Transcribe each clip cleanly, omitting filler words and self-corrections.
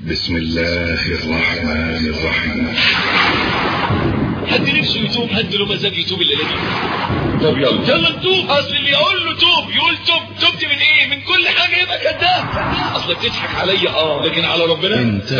بسم الله الرحمن الرحيم. حد نفسه يتوب؟ حد له مزاج يتوب الليله دي؟ طب يلا نتوب. اصل اللي يقول له توب يقول تبت من ايه؟ من كل حاجه يبقى كذاب. اصلك تضحك عليا لكن على ربنا انت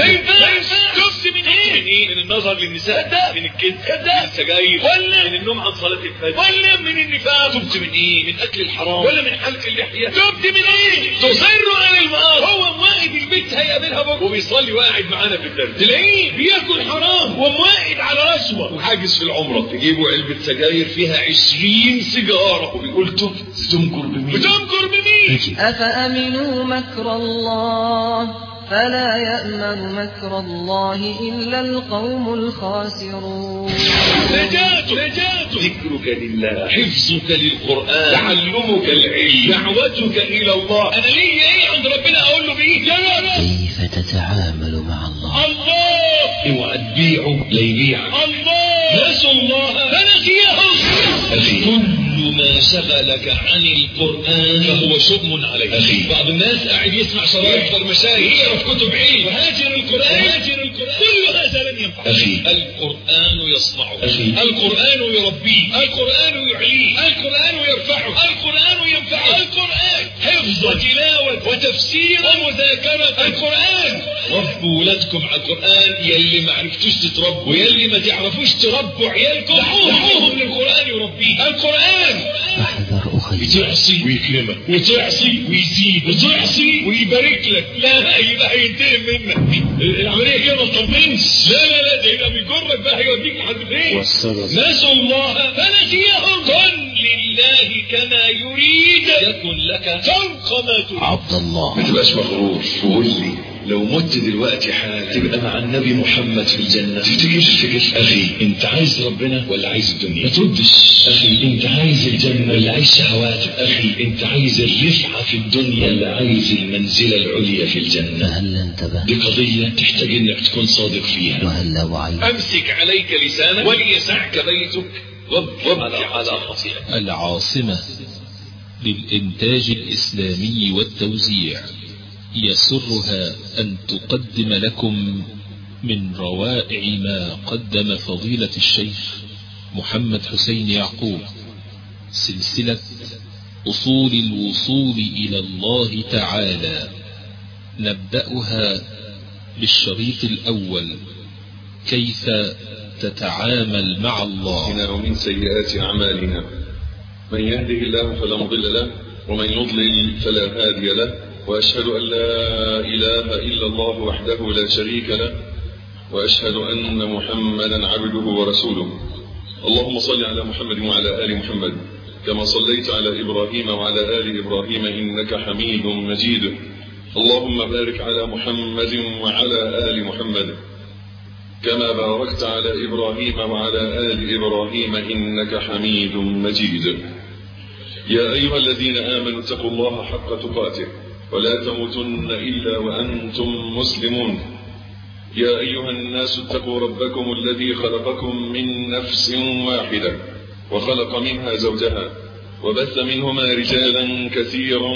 تبت من ايه؟ من النظر للنساء كذاب، من الكذب كذاب، من السجاير، ولا من النوم عن صلاه الفجر، ولا من النفاق. تبت من ايه؟ من اكل الحرام، ولا من حلق اللحيه؟ تبت من ايه؟ تصر على المعاصي. هو واقف البيت هيقابلها بكره وبيصلي وقاعد معانا في الدرس، تلاقيه بياكل حرام ومواعد على رشوه وحاجز في العمره، تجيبوا علبه سجاير فيها 20 سيجاره وبيقول تبت. تنكر بمين؟ أفأمنوا مكر الله فلا يأمن مكر الله إلا القوم الخاسرون. نجاتك ذكرك لله، حفظك للقرآن، تعلمك العلم، دعوتك إلى الله. أنا ليه إيه عند ربنا أقول له بيه؟ كيف تتعامل مع الله؟ اوعى تبيعه لا يبيعك. نسوا الله فنسيهم. أخي كل ما شغلك عن القرآن فهو شؤم عليك. أخي بعض الناس قاعد يسمع شرايط يحضر مشايخ يقرا في كتب علم وهاجر القرآن كل هذا لن ينفع. أخي القرآن يصنعه، أخي القرآن يربيه، القرآن يعليه، القرآن يرفعه، القرآن ينفعه. القرآن حفظ وتلاوة وتفسير ومذاكرة. القرآن ربوا ولادكم على القرآن. يلي ما عرفتوش تتربوا ويلي ما تعرفوش تربوا عيالكم دعوهم للقرآن يربيه. القرآن احذر أخي، بتعصي ويكرمك، وتعصي ويزيد، وتعصي ويبارك لك. لا يبقى هينتقم منك. العملية كده ما تطمنش. لا ده يبقى بيجرك بقى، هيوديك لحد فين. نسوا الله فنسيهم. كن لله كما يريد يكن لك فوق ما تريد. عبد الله ما تبقاش مغرور. وقول لي لو مت دلوقتي حال تبقى مع النبي محمد في الجنة، تفتكر أخي انت عايز ربنا ولا عايز الدنيا؟ ما تردش. أخي انت عايز الجنة ولا عايز شهواتك؟ أخي انت عايز الرفعة في الدنيا ولا عايز المنزلة العليا في الجنة؟ فهل انتبه؟ دي قضية تحتاج انك تكون صادق فيها. وهل وعيت؟ امسك عليك لسانك وليسعك بيتك رب على خطيئتك. العاصمة للإنتاج الإسلامي والتوزيع يسرها أن تقدم لكم من روائع ما قدم فضيلة الشيخ محمد حسين يعقوب سلسلة أصول الوصول إلى الله تعالى. نبدأها بالشريط الأول، كيف تتعامل مع الله. ومن سيئات أعمالنا، من يهده الله فلا مضل له ومن يضلل فلا هادي له، وأشهد أن لا إله إلا الله وحده لا شريك له، وأشهد أن محمدا عبده ورسوله. اللهم صل على محمد وعلى آل محمد كما صليت على إبراهيم وعلى آل إبراهيم إنك حميد مجيد. اللهم بارك على محمد وعلى آل محمد كما باركت على إبراهيم وعلى آل إبراهيم إنك حميد مجيد. يا أيها الذين آمنوا اتقوا الله حق تقاته ولا تموتن إلا وأنتم مسلمون. يا أيها الناس اتقوا ربكم الذي خلقكم من نفس واحدة وخلق منها زوجها وبث منهما رجالا كثيرا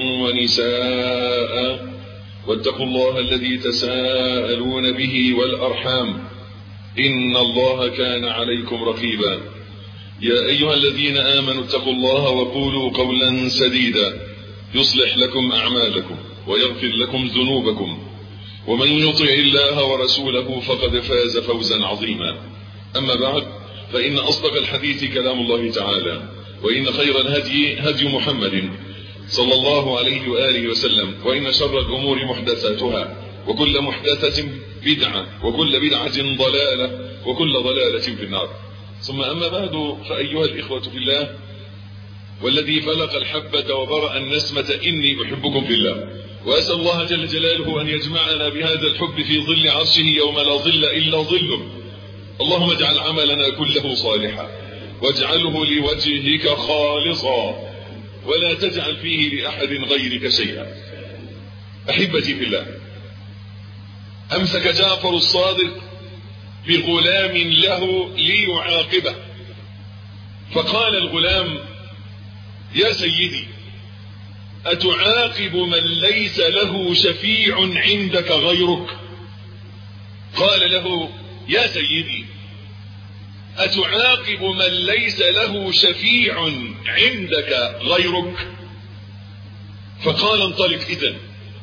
ونساء، واتقوا الله الذي تساءلون به والأرحام إن الله كان عليكم رقيبا. يا أيها الذين آمنوا اتقوا الله وقولوا قولا سديدا يصلح لكم أعمالكم ويغفر لكم ذنوبكم، ومن يطع الله ورسوله فقد فاز فوزا عظيما. أما بعد، فإن أصدق الحديث كلام الله تعالى، وإن خير الهدي هدي محمد صلى الله عليه وآله وسلم، وإن شر الأمور محدثاتها، وكل محدثة بدعة، وكل بدعة ضلالة، وكل ضلالة في النار. ثم أما بعد، فأيها الإخوة في الله، والذي فلق الحبة وبرأ النسمة إني أحبكم في الله، وأسأل الله جل جلاله أن يجمعنا بهذا الحب في ظل عرشه يوم لا ظل إلا ظله. اللهم اجعل عملنا كله صالحا، واجعله لوجهك خالصا، ولا تجعل فيه لأحد غيرك شيئا. أحبتي في الله، أمسك جعفر الصادق بغلام له ليعاقبه، فقال الغلام: يا سيدي، أتعاقب من ليس له شفيع عندك غيرك؟ قال له يا سيدي أتعاقب من ليس له شفيع عندك غيرك؟ فقال انطلق إذن.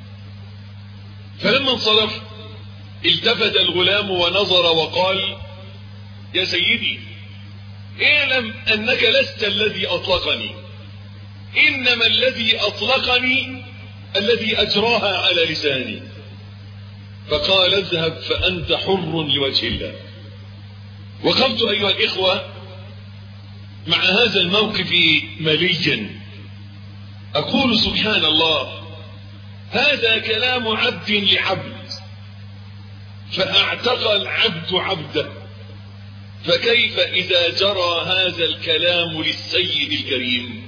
فلما انصرف التفت الغلام ونظر وقال يا سيدي اعلم أنك لست الذي أطلقني، إنما الذي أطلقني الذي أجراها على لساني. فقال اذهب فأنت حر لوجه الله. وقفت أيها الإخوة مع هذا الموقف مليا أقول سبحان الله، هذا كلام عبد لعبد، فاعتقى العبد عبده، فكيف إذا جرى هذا الكلام للسيد الكريم؟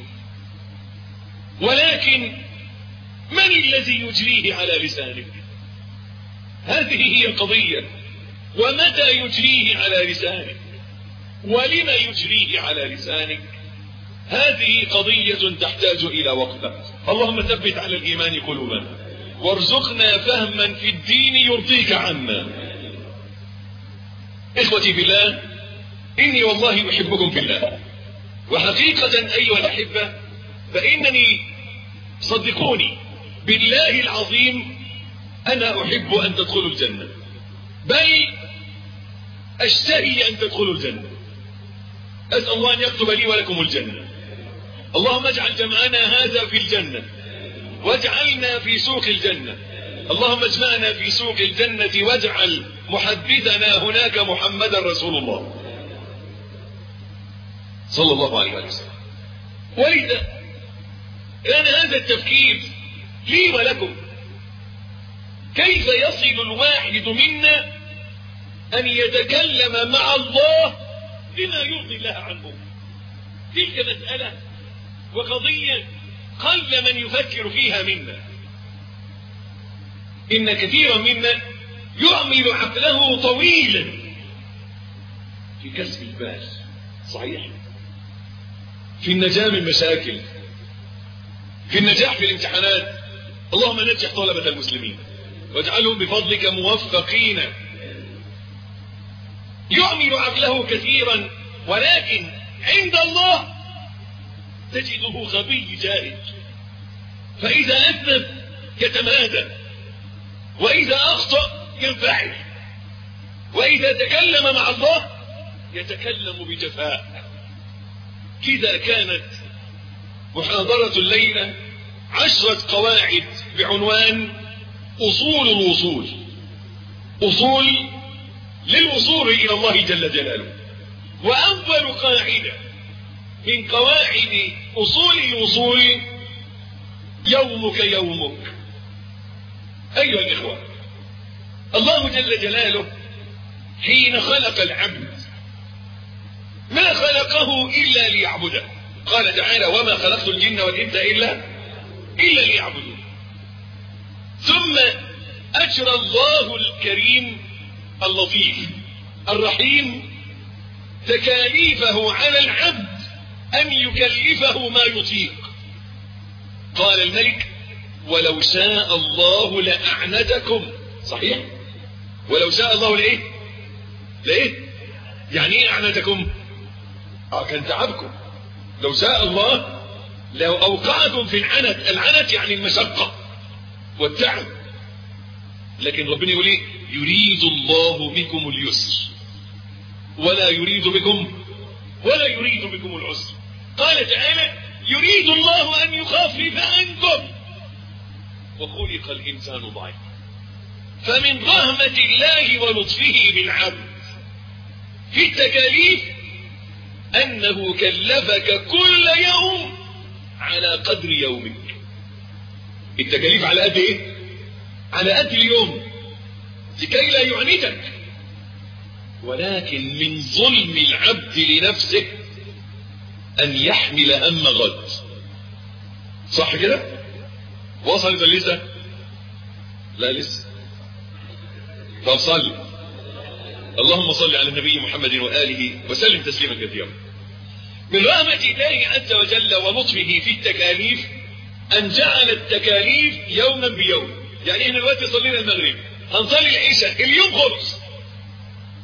ولكن من الذي يجريه على لسانك؟ هذه هي القضية. ومتى يجريه على لسانك؟ ولما يجريه على لسانك؟ هذه قضية تحتاج إلى وقفة. اللهم ثبت على الإيمان قلوبنا، وارزقنا فهما في الدين يرضيك عنا. إخوتي في الله، إني والله أحبكم في الله، وحقيقة أيها الأحبة فإنني صدقوني بالله العظيم أنا أحب أن تدخلوا الجنة، بل أشتهي أن تدخلوا الجنة. أسأل الله أن يكتب لي ولكم الجنة. اللهم اجعل جمعنا هذا في الجنة، واجعلنا في سوق الجنة. اللهم اجمعنا في سوق الجنة، واجعل محدثنا هناك محمدا رسول الله صلى الله عليه وسلم. ولذا كان هذا التفكير لي ولكم، كيف يصل الواحد منا أن يتكلم مع الله بما يرضي الله عنه؟ تلك مسألة وقضية قل من يفكر فيها منا. إن كثيرا منا يعمل عقله طويلا في كسب البال، صحيح، في النجاة من مشاكل، في النجاح في الامتحانات. اللهم نجح طلبة المسلمين واجعلهم بفضلك موفقين. يعمل عقله كثيرا، ولكن عند الله تجده غبي جاهل. فإذا أذنب يتمادى، وإذا أخطأ ينفعل، وإذا تكلم مع الله يتكلم بجفاء. كذا كانت محاضرة الليلة 10 قواعد بعنوان أصول الوصول، أصول للوصول إلى الله جل جلاله. وأول قاعدة من قواعد أصول الوصول يومك يومك. أيها الإخوة، الله جل جلاله حين خلق العبد ما خلقه إلا ليعبده. قال تعالى وما خلقت الجن والإنس إلا ليعبدون. ثم أجرى الله الكريم اللطيف الرحيم تكاليفه على العبد أن يكلفه ما يطيق. قال الملك ولو شاء الله لأعنتكم. صحيح، ولو شاء الله لإيه؟ يعني إيه أعنتكم؟ كان تعبكم. لو شاء الله لو أوقعكم في العنت. العنت يعني المشقة والتعب. لكن ربنا يقول إيه؟ يريد الله بكم اليسر ولا يريد بكم العسر. قال تعالى يريد الله أن يخفف عنكم وخلق الإنسان ضعيفا. فمن رحمة الله ولطفه بالعبد في التكاليف أنه كلفك كل يوم على قدر يومك. التكاليف على قد إيه؟ على قد اليوم، لكي لا يعنتك. ولكن من ظلم العبد لنفسه أن يحمل هم غد. صح كده؟ وصلت لسه؟ لا لسه. طب صل. اللهم صل على النبي محمد وآله وسلم تسليما كثيرا. من رحمة الله عز وجل ولطفه في التكاليف أن جعل التكاليف يوما بيوم. يعني احنا دلوقتي صلينا المغرب، هنصلي العشاء، اليوم خلص،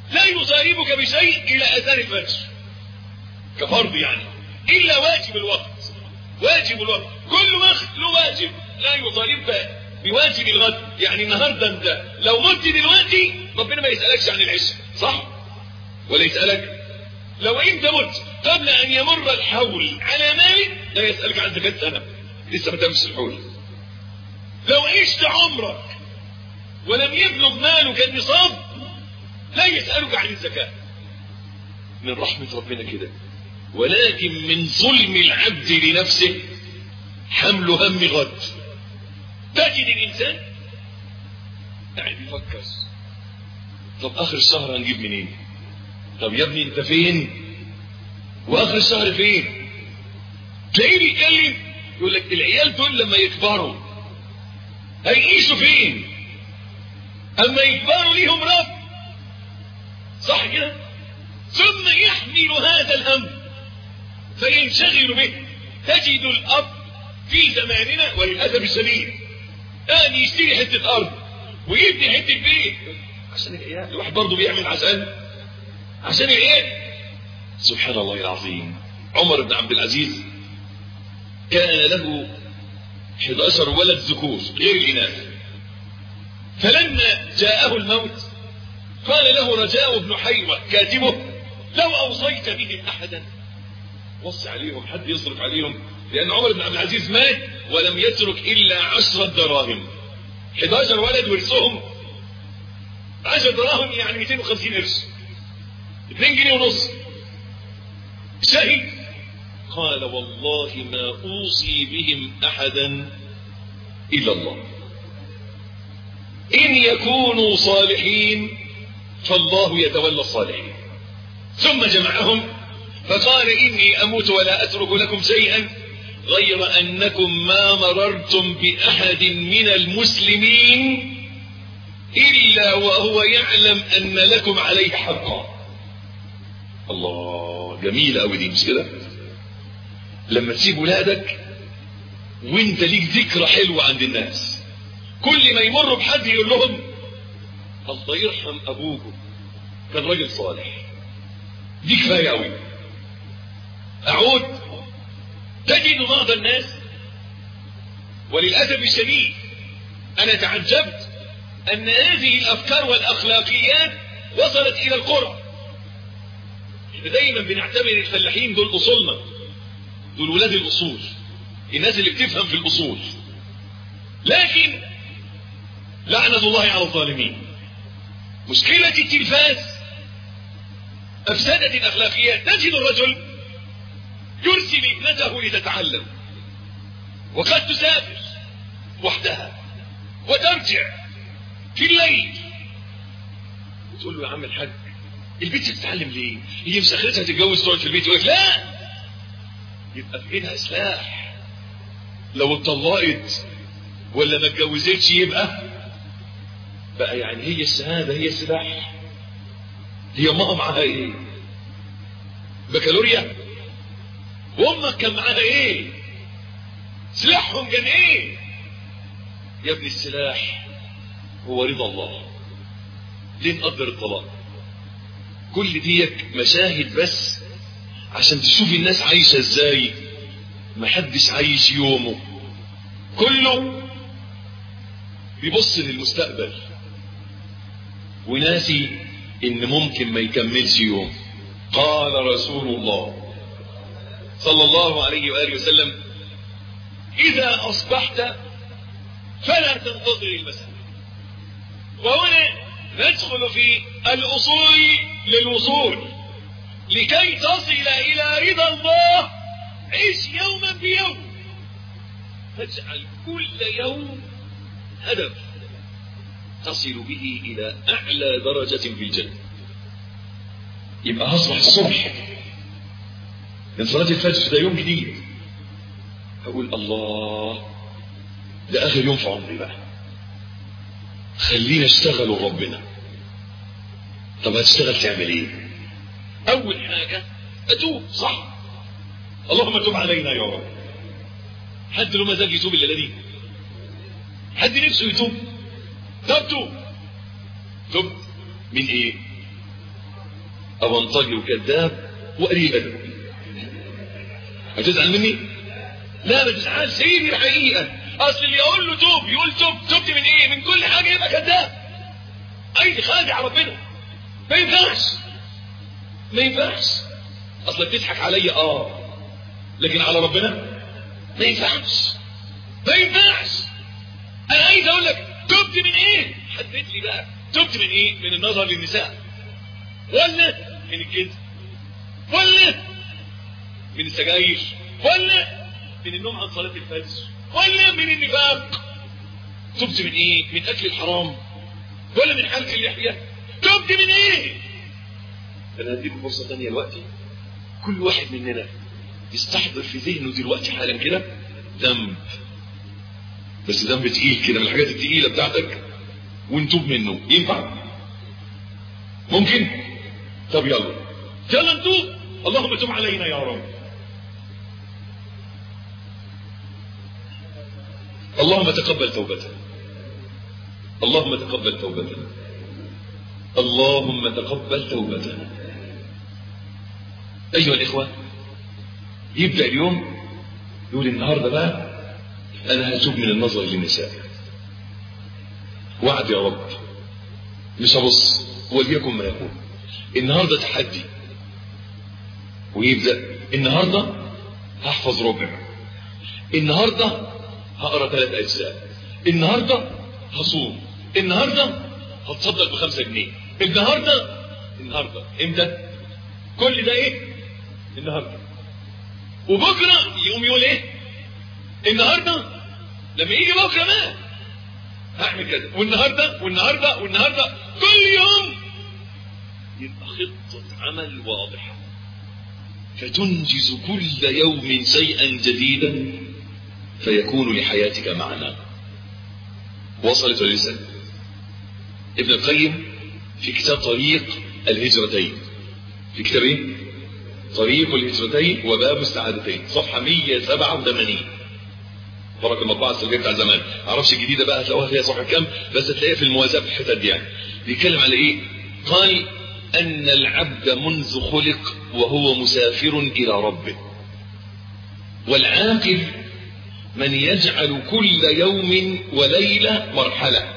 لا يطالبك بشيء الى اذان الفجر كفرض يعني، الا واجب الوقت. واجب الوقت كل وقت له واجب، لا يطالبك بواجب الغد. يعني النهارده انت لو مت دلوقتي ربنا ما يسالكش عن العشاء، صح ولا يسالك؟ لو انت مت قبل ان يمر الحول على مالك لا يسالك عن زكاه سنه، لسه ما تمش الحول. لو عشت عمرك ولم يبلغ مالك النصاب لا يسالك عن الزكاه. من رحمه ربنا كده. ولكن من ظلم العبد لنفسه حمل هم غد. تجد الانسان قاعد يفكر، طب اخر الشهر هنجيب منين؟ طب يا ابني انت فين واخر الشهر فين؟ تلاقيه بيتكلم يقول لك العيال دول لما يكبروا هيعيشوا فين؟ اما يكبروا ليهم رب، صح كده؟ ثم يحمل هذا الهم فينشغل به. تجد الاب في زماننا وللاسف الشديد كان يشتري حته ارض ويبني حته بيت عشان العيال. الواحد برضه بيعمل عشان العيال. سبحان الله العظيم. عمر بن عبد العزيز كان له 11 ولد ذكور غير الاناث، فلما جاءه الموت قال له رجاء بن حيوة كاتبه لو اوصيت بهم احدا، وصي عليهم حد يصرف عليهم، لان عمر بن عبد العزيز مات ولم يترك الا 10 دراهم. 11 ولد ورثهم 10 دراهم يعني 250 قرش، 2 جنيه ونص. شهد قال والله ما اوصي بهم احدا الا الله، ان يكونوا صالحين فالله يتولى الصالحين. ثم جمعهم فقال اني اموت ولا اترك لكم شيئا غير انكم ما مررتم باحد من المسلمين الا وهو يعلم ان لكم عليه حقا. الله، جميلة قوي دي، مش كده؟ لما تسيب ولادك وانت ليك ذكرى حلوة عند الناس، كل ما يمروا بحد يقول لهم الله يرحم ابوكم كان راجل صالح، دي كفاية قوي. اعود تجد بعض الناس وللاسف الشديد انا تعجبت ان هذه الافكار والاخلاقيات وصلت الى القرى. دايما بنعتبر الفلاحين دول اصولنا، دول ولاد الاصول، الناس اللي بتفهم في الاصول. لكن لعنة الله على الظالمين. مشكلة التلفاز افسدت الاخلاقيات. تجد الرجل يرسل ابنته لتتعلم وقد تسافر وحدها وترجع في الليل وتقول له يا عم الحاج البنت بتتعلم ليه؟ هي مش اخرتها تتجوز تقعد في البيت؟ يقول لك لا، يبقى في ايدها سلاح، لو اتطلقت ولا ما اتجوزتش يبقى بقى يعني هي الشهاده هي السلاح. هي امها معاها ايه؟ بكالوريا؟ وامك كان معاها ايه؟ سلاحهم كان ايه؟ يا ابني السلاح هو رضا الله. ليه نقدر الطلاق؟ كل ديك مشاهد بس عشان تشوف الناس عايشة ازاي. محدش عايش يومه، كله بيبص للمستقبل وناسي ان ممكن ما يكملش يوم. قال رسول الله صلى الله عليه وآله وسلم اذا اصبحت فلا تنتظر المساء. وهنا ندخل في الاصول للوصول. لكي تصل الى رضا الله عيش يوما بيوم، فاجعل كل يوم هدف تصل به الى اعلى درجة في الجنة. يبقى اصبح الصبح من صلاة الفجر ده يوم جديد، اقول الله ده اخر يوم في عمري بقى، خلينا اشتغل ربنا. طب هتشتغل تعمل ايه؟ اول حاجة اتوب، صح؟ اللهم تب علينا يا رب. حد له مزاج يتوب الليلة دي؟ حد نفسه يتوب؟ طب توب. تبت من ايه؟ أبنطجي وكذاب وقليل أدب. هتزعل مني؟ لا ما تزعلش، هي دي الحقيقة. أصل اللي يقول له توب يقول توبت من إيه؟ من كل حاجة، يبقى كذاب. أي خادع ربنا. ما ينفعش. أصل بتضحك عليا لكن على ربنا ما ينفعش. أنا عايز أقول لك تبت من إيه؟ حدد لي بقى تبت من إيه؟ من النظر للنساء، ولا من الكذب، ولا من السجاير، ولا من النوم عن صلاة الفجر، ولا من النفاق؟ تبت من إيه؟ من أكل الحرام، ولا من حلق اللحية؟ تبت من إيه؟ أنا هديكم فرصة تانية دلوقتي، كل واحد مننا يستحضر في ذهنه دلوقتي حالا كده ذنب، بس ذنب تقيل كده من الحاجات التقيلة بتاعتك، ونتوب منه. ينفع؟ ممكن؟ طب يلا نتوب. اللهم تب علينا يا رب. اللهم تقبل توبتنا، اللهم تقبل توبتنا، اللهم تقبل توبتنا. أيها الإخوة، يبدأ اليوم يقول النهاردة بقى أنا هتوب من النظر للنساء، وعد يا رب، مش هبص وليكن ما يكون. النهاردة تحدي، ويبدأ النهاردة هحفظ ربع، النهاردة هقرأ 3 أجزاء، النهاردة هصوم، النهاردة هتصدق ب5 جنيه، النهاردة امتى؟ كل ده ايه؟ النهاردة. وبكرة يقوم يقول ايه؟ النهاردة لما يجي بكرة ما هعمل كده، والنهاردة كل يوم يبقى خطة عمل واضحة، فتنجز كل يوم شيئا جديدا فيكون لحياتك معنى. وصلت ولسان ابن القيم في كتاب طريق الهجرتين، في كتاب ايه؟ طريق الهجرتين وباب السعادتين، صفحة 187. بركة المطبعة السلبية بتاع زمان، معرفش الجديدة بقى هتلاقوها فيها صفحة كام، بس هتلاقيها في الموازاة في الحتت دي. يعني بيتكلم على ايه؟ قال أن العبد منذ خلق وهو مسافر إلى ربه، والعاقل من يجعل كل يوم وليلة مرحلة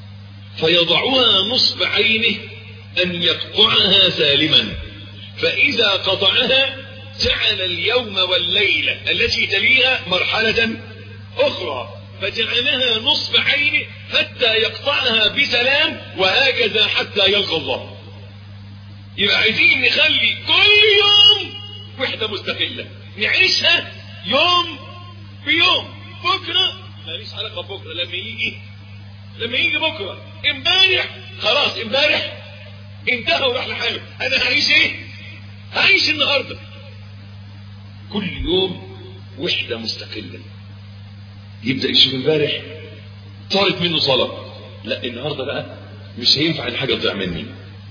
فيضعها نصب عينه أن يقطعها سالما، فإذا قطعها جعل اليوم والليلة التي تليها مرحلة أخرى فجعلها نصب عينه حتى يقطعها بسلام، وهكذا حتى يلقى الله. يبقى عايزين نخلي كل يوم وحدة مستقلة نعيشها يوم بيوم. بكرة ماليش علاقة بكرة، لما يجي بكرة، امبارح خلاص، امبارح انتهى وراح لحاله. انا هعيش ايه؟ هعيش النهاردة. كل يوم وحدة مستقلة. يبدأ يشوف امبارح طارت منه صلاة، لا النهاردة بقى مش هينفع الحاجة تضيع مني.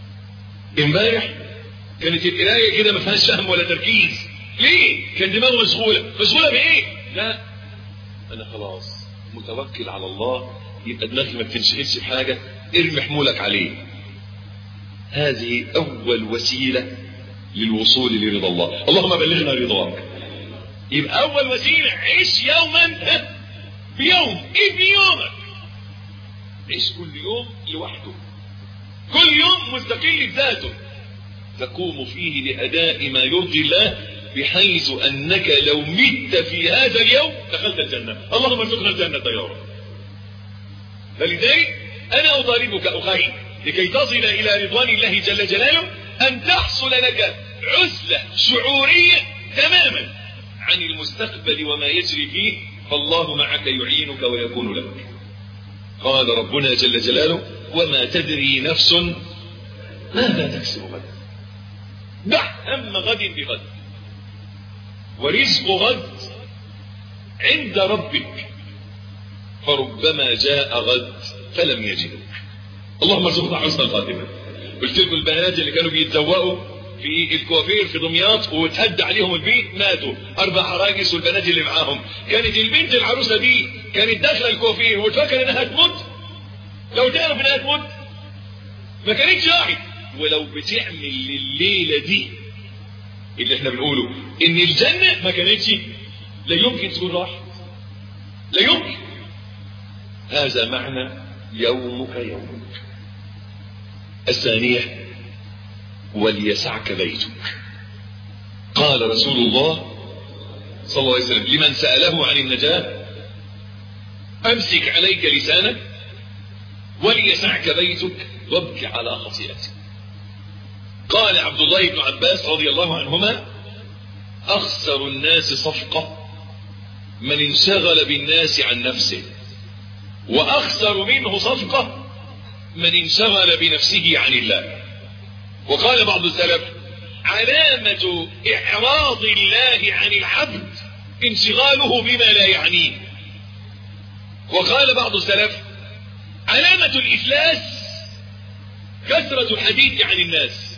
امبارح كانت القراية كده ما فيهاش فهم ولا تركيز، ليه؟ كان دماغه مشغولة بايه؟ لا انا خلاص متوكل على الله، يبقى دماغي ما بتنشغلش بحاجة، ارمي حمولك عليه. هذه اول وسيلة للوصول لرضا الله. اللهم بلغنا رضاك. يبقى اول وسيلة عيش يوما بيوم، ابني يومك، عيش كل يوم لوحده، كل يوم مستقل بذاته، تقوم فيه لأداء ما يرضي الله، بحيث أنك لو مت في هذا اليوم دخلت الجنة. اللهم ارزقنا الجنة يا رب. فلذلك أنا أطالبك أخي لكي تصل إلى رضوان الله جل جلاله أن تحصل لك عزلة شعورية تماما عن المستقبل وما يجري فيه، فالله معك يعينك ويكون لك. قال ربنا جل جلاله وما تدري نفس ماذا تكسب غدا. دع هم غد بغد، ورزق غد عند ربك، فربما جاء غد فلم يجدك. اللهم ارزقنا حسن الخاتمة. قلت لكم البنات اللي كانوا بيتزوقوا في الكوافير في دمياط وتهد عليهم البيت ماتوا 4 عراجس والبنات اللي معاهم. كانت البنت العروسة دي كانت داخله الكوافير وتفكر انها تموت، لو تعرف انها تموت ما كانتش راحت، ولو بتعمل الليلة دي اللي احنا بنقوله ان الجنة ما كانتش لا يمكن تكون راحت، لا يمكن. هذا معنى يومك يومك. الثانية وليسعك بيتك. قال رسول الله صلى الله عليه وسلم لمن سأله عن النجاة أمسك عليك لسانك وليسعك بيتك وابك على خطيئتك. قال عبد الله بن عباس رضي الله عنهما أخسر الناس صفقة من انشغل بالناس عن نفسه، وأخسر منه صفقة من انشغل بنفسه عن الله. وقال بعض السلف علامة إعراض الله عن العبد انشغاله بما لا يعنيه. وقال بعض السلف علامة الإفلاس كثرة الحديث عن الناس.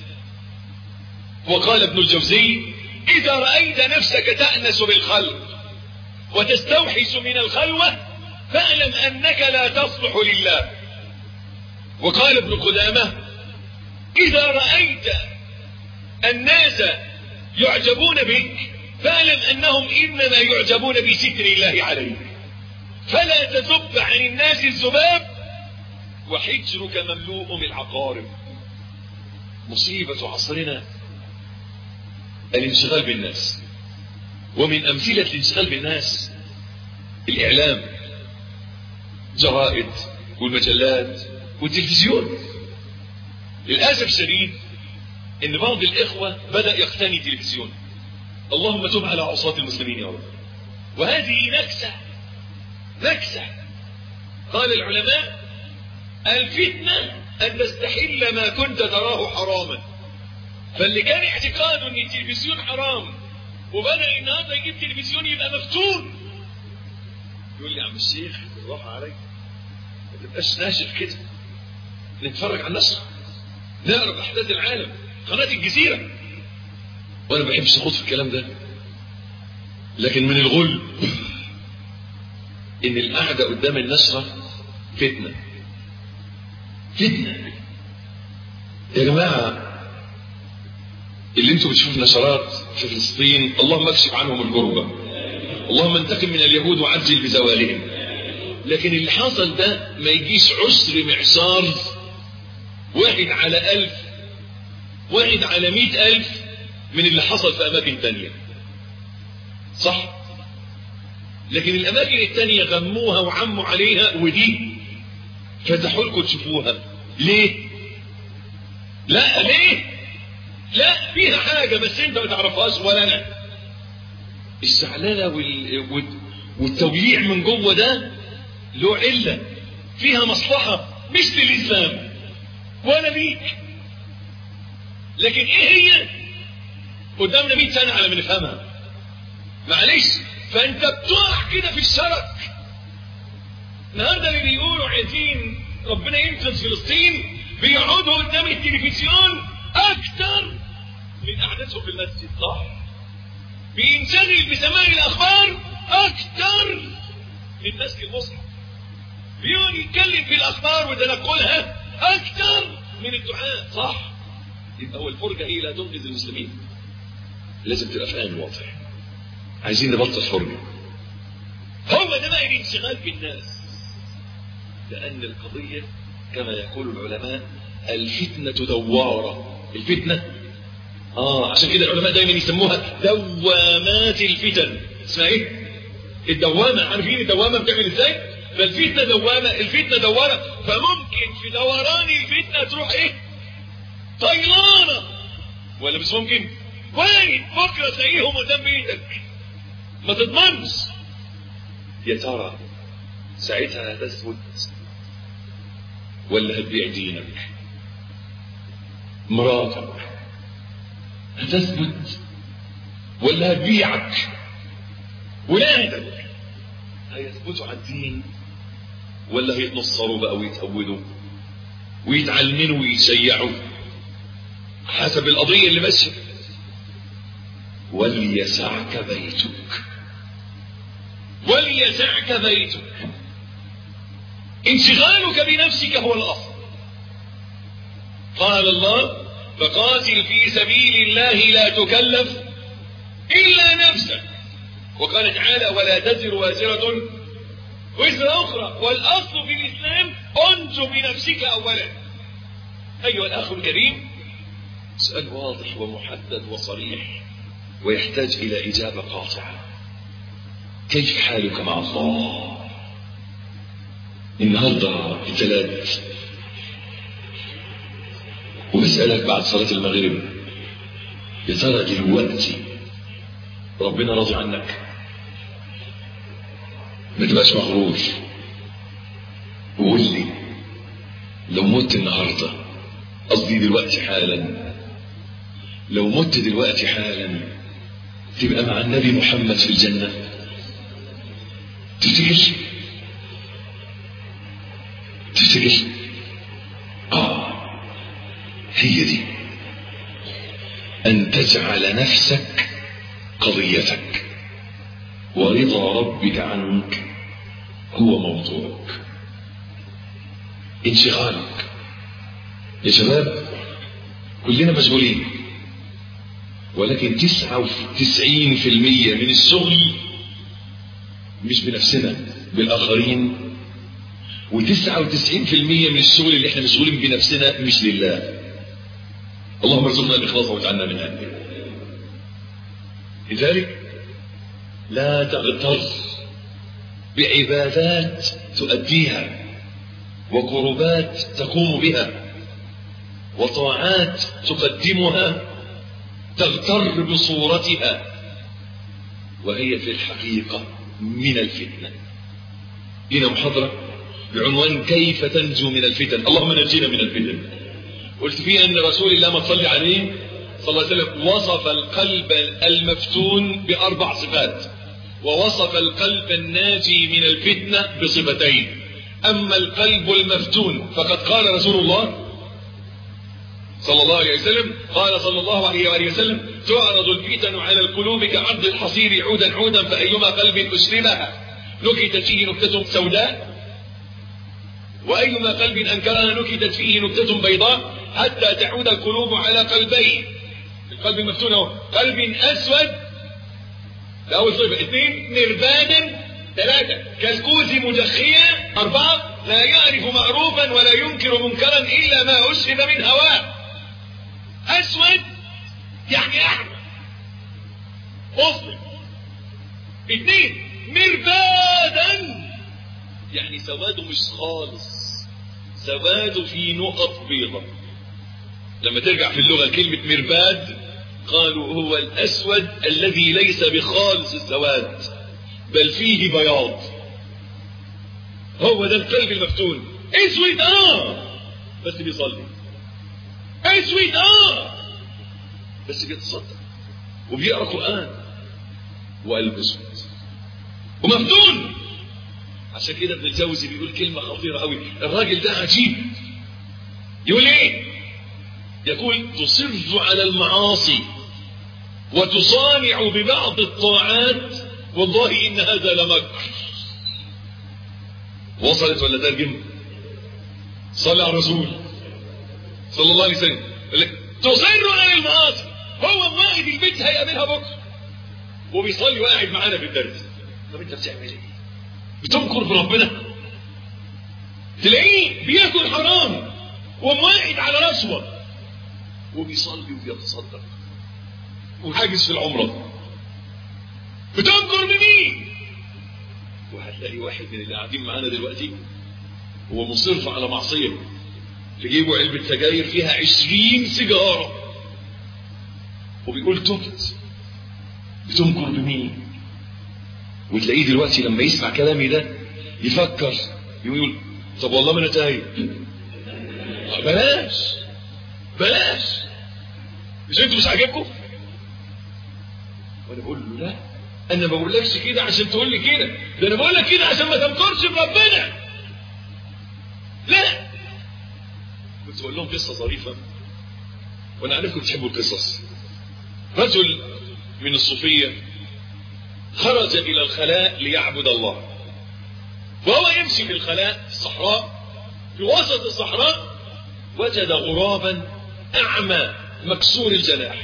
وقال ابن الجوزي إذا رأيت نفسك تأنس بالخلق وتستوحش من الخلوة فاعلم أنك لا تصلح لله. وقال ابن قدامة إذا رأيت الناس يعجبون بك فاعلم أنهم إنما يعجبون بستر الله عليك، فلا تذب عن الناس الذباب وحجرك مملوء بالعقارب. مصيبة عصرنا الانشغال بالناس، ومن أمثلة الانشغال بالناس الإعلام، جرائد والمجلات والتلفزيون. للأسف الشديد إن بعض الإخوة بدأ يقتني تلفزيون. اللهم تب على عصاة المسلمين يا رب. وهذه نكسة، نكسة. قال العلماء الفتنة أن تستحل ما كنت تراه حراما. فاللي كان اعتقاده ان التلفزيون حرام وبدأ النهارده يجيب تلفزيون يبقى مفتون. يقول لي يا عم الشيخ بالراحة عليك، ما تبقاش ناشف كده، نتفرج على النشر، نعرف احداث العالم، قناة الجزيرة. وانا ما بحبش اخوض في الكلام ده، لكن من الغل ان القعدة قدام النشرة فتنة. فتنة يا جماعة. اللي انتم بتشوفوا نشرات في فلسطين اللهم اكشف عنهم الكربة، اللهم انتقم من اليهود وعجل بزوالهم. لكن اللي حصل ده ما يجيش عشر معشار، 1 على 1000، 1 على 100,000 من اللي حصل في اماكن تانية، صح؟ لكن الاماكن التانية غموها وعموا عليها، ودي فتحوا لكم تشوفوها. ليه؟ لا ليه؟ لا فيها حاجة بس انت ما تعرفهاش ولا انا. الشعللة والتوييع من جوه ده له علة، فيها مصلحة مش للإسلام ولا ليك. لكن ايه هي؟ قدامنا 100 سنة على ما نفهمها، معلش. فانت بتقع كده في الشرك. النهارده اللي بيقولوا عايزين ربنا ينقذ فلسطين بيقعدوا قدام التلفزيون اكتر من قعدتهم في المسجد، صح؟ بينشغل بسماع الاخبار اكتر من مسك المصحف، بيقعد يتكلم في الاخبار وتنقلها اكتر من الدعاء، صح؟ يبقى هو الفرجه هي لا تنقذ المسلمين. لازم تبقى فاهم واضح. عايزين نبطل فرجه. هو ده بقى الانشغال بالناس، لان القضيه كما يقول العلماء الفتنه دواره. الفتنه عشان كده العلماء دايما يسموها دوامات الفتن. اسمها ايه؟ الدوامه. عارفين الدوامه بتعمل ازاي؟ فالفتنه دوامه، الفتنه دواره. فممكن في دوران الفتنه تروح ايه؟ طيلانه. ولا مش ممكن؟ وين بكره تلاقيهم قدام بيتك ما تضمنش. يا ترى ساعتها هتثبت ولا هتبيع دينك؟ مراتك هتثبت ولا هتبيعك؟ ولادك هيثبتوا على الدين ولا هيتنصروا بقى ويتهودوا ويتعلموا ويشيعوا حسب القضية اللي ماشيه؟ وليسعك بيتك، وليسعك بيتك. انشغالك بنفسك هو الأصل. قال الله فقاتل في سبيل الله لا تكلف إلا نفسك. وقال تعالى ولا تزر وازرة وزر أخرى. والأصل في الإسلام أنجو بنفسك أولا. أيها الأخ الكريم، سؤال واضح ومحدد وصريح ويحتاج إلى إجابة قاطعة. كيف حالك مع الله؟ النهاردة الثلاث، وبسألك بعد صلاة المغرب يا ترى دلوقتي ربنا راضي عنك؟ ما تبقاش مغرور وقول لي لو مت النهارده، قصدي دلوقتي حالا، لو مت دلوقتي حالا تبقى مع النبي محمد في الجنة؟ تفتكر؟ هي دي، أن تجعل نفسك قضيتك ورضا ربك عنك هو موضوعك، انشغالك. يا شباب كلنا مشغولين، ولكن 99% من الشغل مش بنفسنا، بالآخرين، و99% من الشغل اللي احنا مشغولين بنفسنا مش لله. اللهم ارزقنا الإخلاص واجعلنا من أهله. لذلك لا تغتر بعبادات تؤديها وقربات تقوم بها وطاعات تقدمها تغتر بصورتها، وهي في الحقيقة من الفتنة. لنا محاضرة بعنوان كيف تنجو من الفتن. اللهم نجينا من الفتن. قلت فيها أن رسول الله ما صلى عليه صلى الله عليه وسلم وصف القلب المفتون ب4 صفات، ووصف القلب الناجي من الفتنة بصفتين. أما القلب المفتون فقد قال رسول الله صلى الله عليه وسلم، قال صلى الله عليه وآله وسلم تعرض الفتن على القلوب كعرض الحصير عودا عودا، فأيما قلب أشربها نكتت فيه نكتة سوداء، وأيما قلب أنكرها نكتت فيه نكتة بيضاء، حتى تعود القلوب على قلبين. القلب المفتون هو قلب أسود، ده أول صفة. 2 مربادا. 3 كالكوز مجخيا. 4 لا يعرف معروفا ولا ينكر منكرا إلا ما أشرب من هواه. أسود يعني أحمر مظلم. 2 مربادا يعني سواده مش خالص، سواده في نقط بيضة. لما ترجع في اللغة كلمة مرباد قالوا هو الأسود الذي ليس بخالص السواد بل فيه بياض. هو ده القلب المفتون. اسود بس بيصلي، اسود بس بيتصدق وبيقرأ قرآن، وقلب اسود ومفتون. عشان كده ابن الجوزي بيقول كلمة خطيرة قوي. الراجل ده عجيب. يقول ايه؟ يقول تصر على المعاصي وتصانع ببعض الطاعات، والله إن هذا لمكر. وصلت ولا ترجم؟ صلى على الرسول صلى الله عليه وسلم. تصر على المعاصي، هو قائد البيت هيقابلها بكره وبيصلي وقاعد معانا في الدرس. طب انت بتعمل ايه؟ بتنكر بربنا؟ تلاقيه بياكل حرام ومواعد على رشوه وبيصلي وبيتصدق وحاجز في العمره. بتنكر بمين؟ وهتلاقي واحد من اللي قاعدين معانا دلوقتي هو مصر على معصيه، في جيبه علبه سجاير فيها 20 سيجاره وبيقول تبت. بتنكر بمين؟ وتلاقيه دلوقتي لما يسمع كلامي ده يفكر، يقول طب والله ما انا تايب. بلاش مش انتوا مش عاجبكم؟ وانا بقول له لا، انا ما بقولكش كده عشان تقول لي كده، ده انا بقول لك كده عشان ما تنكرش بربنا. لا، كنت بقول لهم قصه ظريفه وانا عارفكم بتحبوا القصص. رجل من الصوفيه خرج الى الخلاء ليعبد الله، وهو يمشي في الخلاء في الصحراء، في وسط الصحراء وجد غرابا أعمى مكسور الجناح،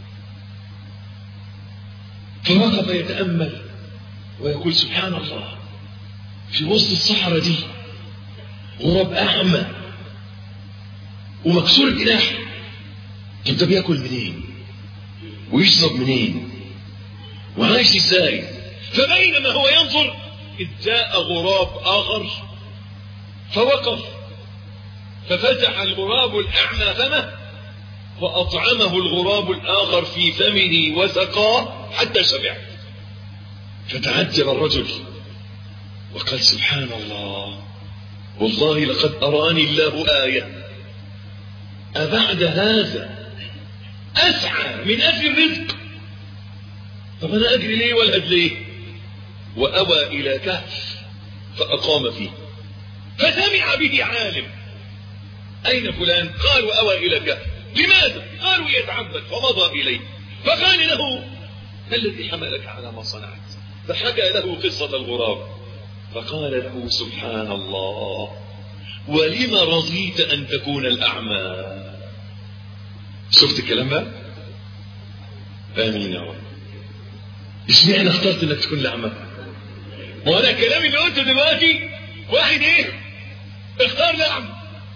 فوقف يتأمل ويقول سبحان الله، في وسط الصحراء دي غراب أعمى ومكسور الجناح، انت بياكل منين ويشرب منين وعايش ازاي؟ فبينما هو ينظر إذ جاء غراب آخر فوقف، ففتح الغراب الأعمى فمه وأطعمه الغراب الآخر في فمه وسقاه حتى شبع. فتعجب الرجل وقال سبحان الله، والله لقد أراني الله آية، أبعد هذا أسعى من أجل الرزق؟ طب أنا أجري ليه والهد ليه؟ وأوى إلى كهف فأقام فيه، فسمع به عالم، أين فلان؟ قال وأوى إلى كهف. لماذا؟ قالوا يتعبد، فمضى إليه فقال له ما الذي حملك على ما صنعت؟ فحكى له قصة الغراب، فقال له سبحان الله، ولم رضيت أن تكون الأعمى؟ شفت الكلام ده؟ آمين يا رب. اشمعنى اخترت انك تكون الأعمى؟ ما انا الكلام اللي قلته دلوقتي واحد ايه اختار الأعمى،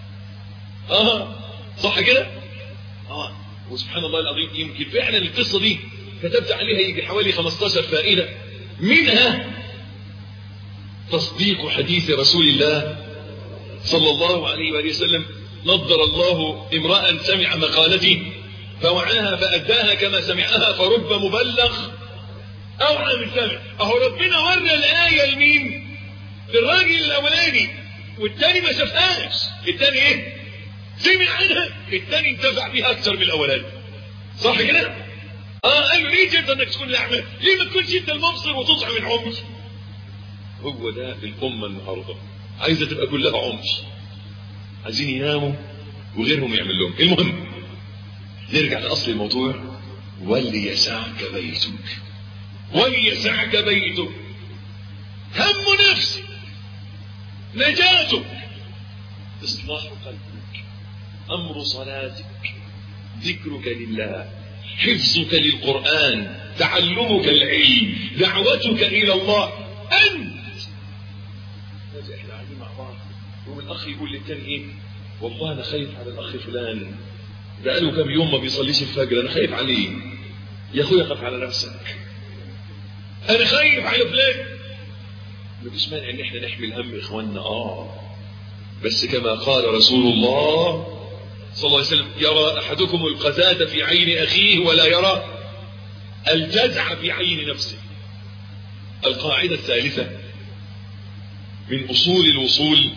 صح كده؟ وسبحان الله العظيم، يمكن فعلا القصة دي كتبت عليها يجي حوالي 15 فائدة، منها تصديق حديث رسول الله صلى الله عليه وآله وسلم: نضر الله امرأ سمع مقالتي فوعاها فأداها كما سمعها فرب مبلغ أوعى من سمع. أهو ربنا ورى الآية لمين؟ للراجل الأولاني، والتاني ما شافهاش، التاني ايه؟ سمع عنها، التاني انتفع بيها أكثر من الأولاني، صح كده؟ قال له ليه جدا انك تكون الأعمى؟ ليه ما تكونش انت المبصر وتطعم العمي؟ هو ده الأمة النهارده عايزة تبقى كلها عمي، عايزين يناموا وغيرهم يعمل لهم. المهم نرجع لأصل الموضوع: وليسعك بيتك، وليسعك بيتك، هم نفسك، نجاتك، إصلاح قلبك، أمر صلاتك، ذكرك لله، حفظك للقرآن، تعلمك العلم، دعوتك إلى الله. أنت احنا قاعدين مع بعض والأخ يقول للتاني ايه؟ والله أنا خايف على الأخ فلان، بقاله كم يوم ما بيصليش الفجر، أنا خايف عليه. يا أخويا خاف على نفسك، أنا خايف على فلان. مفيش مانع إن احنا نحمل هم إخواننا، بس كما قال رسول الله صلى الله عليه وسلم: يرى أحدكم القذاة في عين أخيه ولا يرى الجزع في عين نفسه. القاعدة الثالثة من أصول الوصول: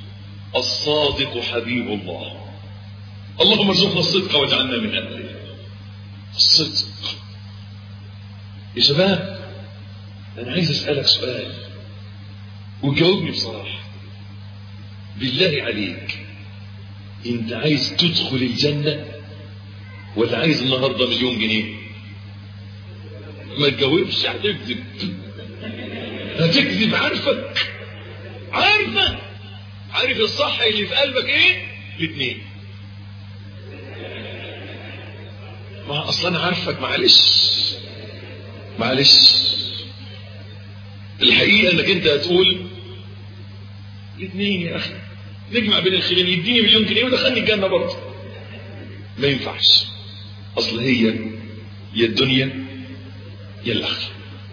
الصادق حبيب الله. اللهم ارزقنا الصدق واجعلنا من أهله. الصدق يا شباب، أنا عايز أسألك سؤال وجاوبني بصراحة، بالله عليك، أنت عايز تدخل الجنة ولا عايز النهاردة مليون جنيه؟ ما تجاوبش، هتكذب، هتكذب. عارف الصح اللي في قلبك ايه؟ الاثنين. ما اصلا عارفك، معلش الحقيقة انك انت هتقول الاثنين يا اخي، نجمع بين الخيرين، يديني مليون جنيه ودخلني الجنة برضه. ما ينفعش، اصل هي يا الدنيا يا الاخره.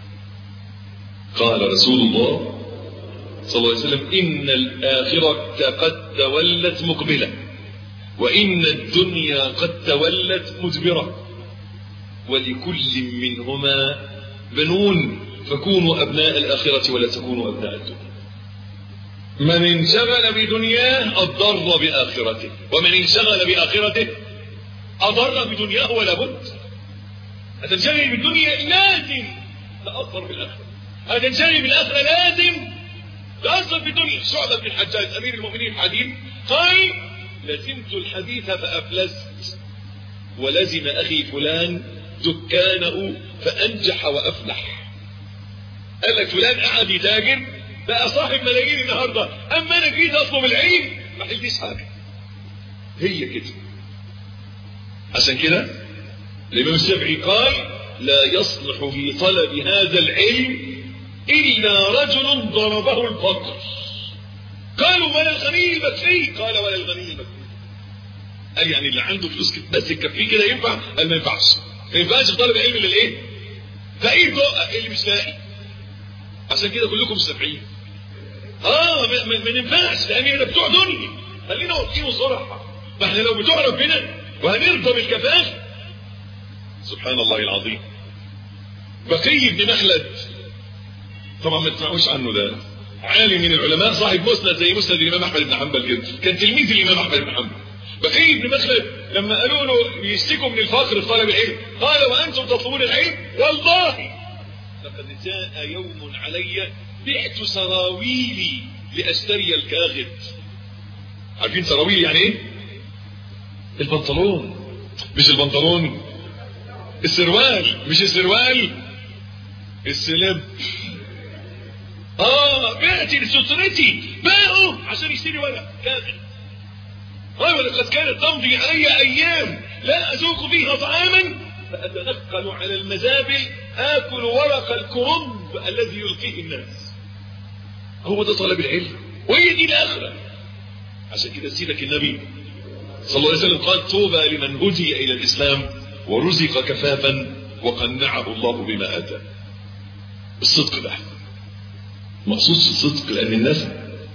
قال رسول الله صلى الله عليه وسلم: إن الآخرة قد تولت مقبلة، وإن الدنيا قد تولت مدبرة، ولكل منهما بنون، فكونوا أبناء الآخرة ولا تكونوا أبناء الدنيا. من انشغل بدنياه أضر بآخرته، ومن انشغل بآخرته أضر بدنياه. ولا بد هتنشغل بالدنيا لازم تأثر بالآخرة، هتنشغل بالآخرة لازم تأثر بالدنيا. شعبة بن الحجاج أمير المؤمنين الحديث قال: لزمت الحديث فأفلست، ولزم أخي فلان دكانه فأنجح وأفلح. قال لك فلان قاعد يتاجر بقى صاحب ملايين النهارده، أما أنا جيت أطلب العلم ما حلتش حاجة. هي كده. عشان كده الإمام الشافعي قال لا يصلح في طلب هذا العلم إلا رجل ضربه الفقر. قالوا ولا الغني المكفي؟ قال ولا الغني المكفي. قال يعني اللي عنده فلوس بس يكفيه كده ينفع؟ قال ما ينفعش. ما ينفعش في طلب العلم للايه؟ فقير بقى اللي مش لاقي. عشان كده كلكم سابعين. ما ينفعش لان احنا بتوع دنيا. خلينا واقفين وصراحه. ما احنا لو بتوع ربنا وهنرضى بالكفاف. سبحان الله العظيم. بقي بن مخلد طبعا ما تسمعوش عنه، ده عالم من العلماء صاحب مسند زي مسند الامام احمد بن حنبل كده، كان تلميذ الامام احمد بن حنبل. بقي بن مخلد لما قالوا له يشتكوا من الفقر في طلب العلم قال وانتم تطلبون العلم والله لقد جاء يوم علي بعت سراويلي لاشتري الكاغد. عارفين سراويل يعني ايه؟ البنطلون، مش البنطلون، السروال، مش السروال، السلب. بعت لسترتي باعوا عشان يشتري ورق كاغد. ولقد كانت تمضي علي ايام لا اذوق فيها طعاما فاتنقل على المزابل اكل ورق الكرنب الذي يلقيه الناس. هو ده طلب العلم وهي دي الاخره. عشان كده سيدك النبي صلى الله عليه وسلم قال طوبى لمن هدي الى الاسلام ورزق كفافا وقنعه الله بما اتى. الصدق ده مقصود الصدق لان الناس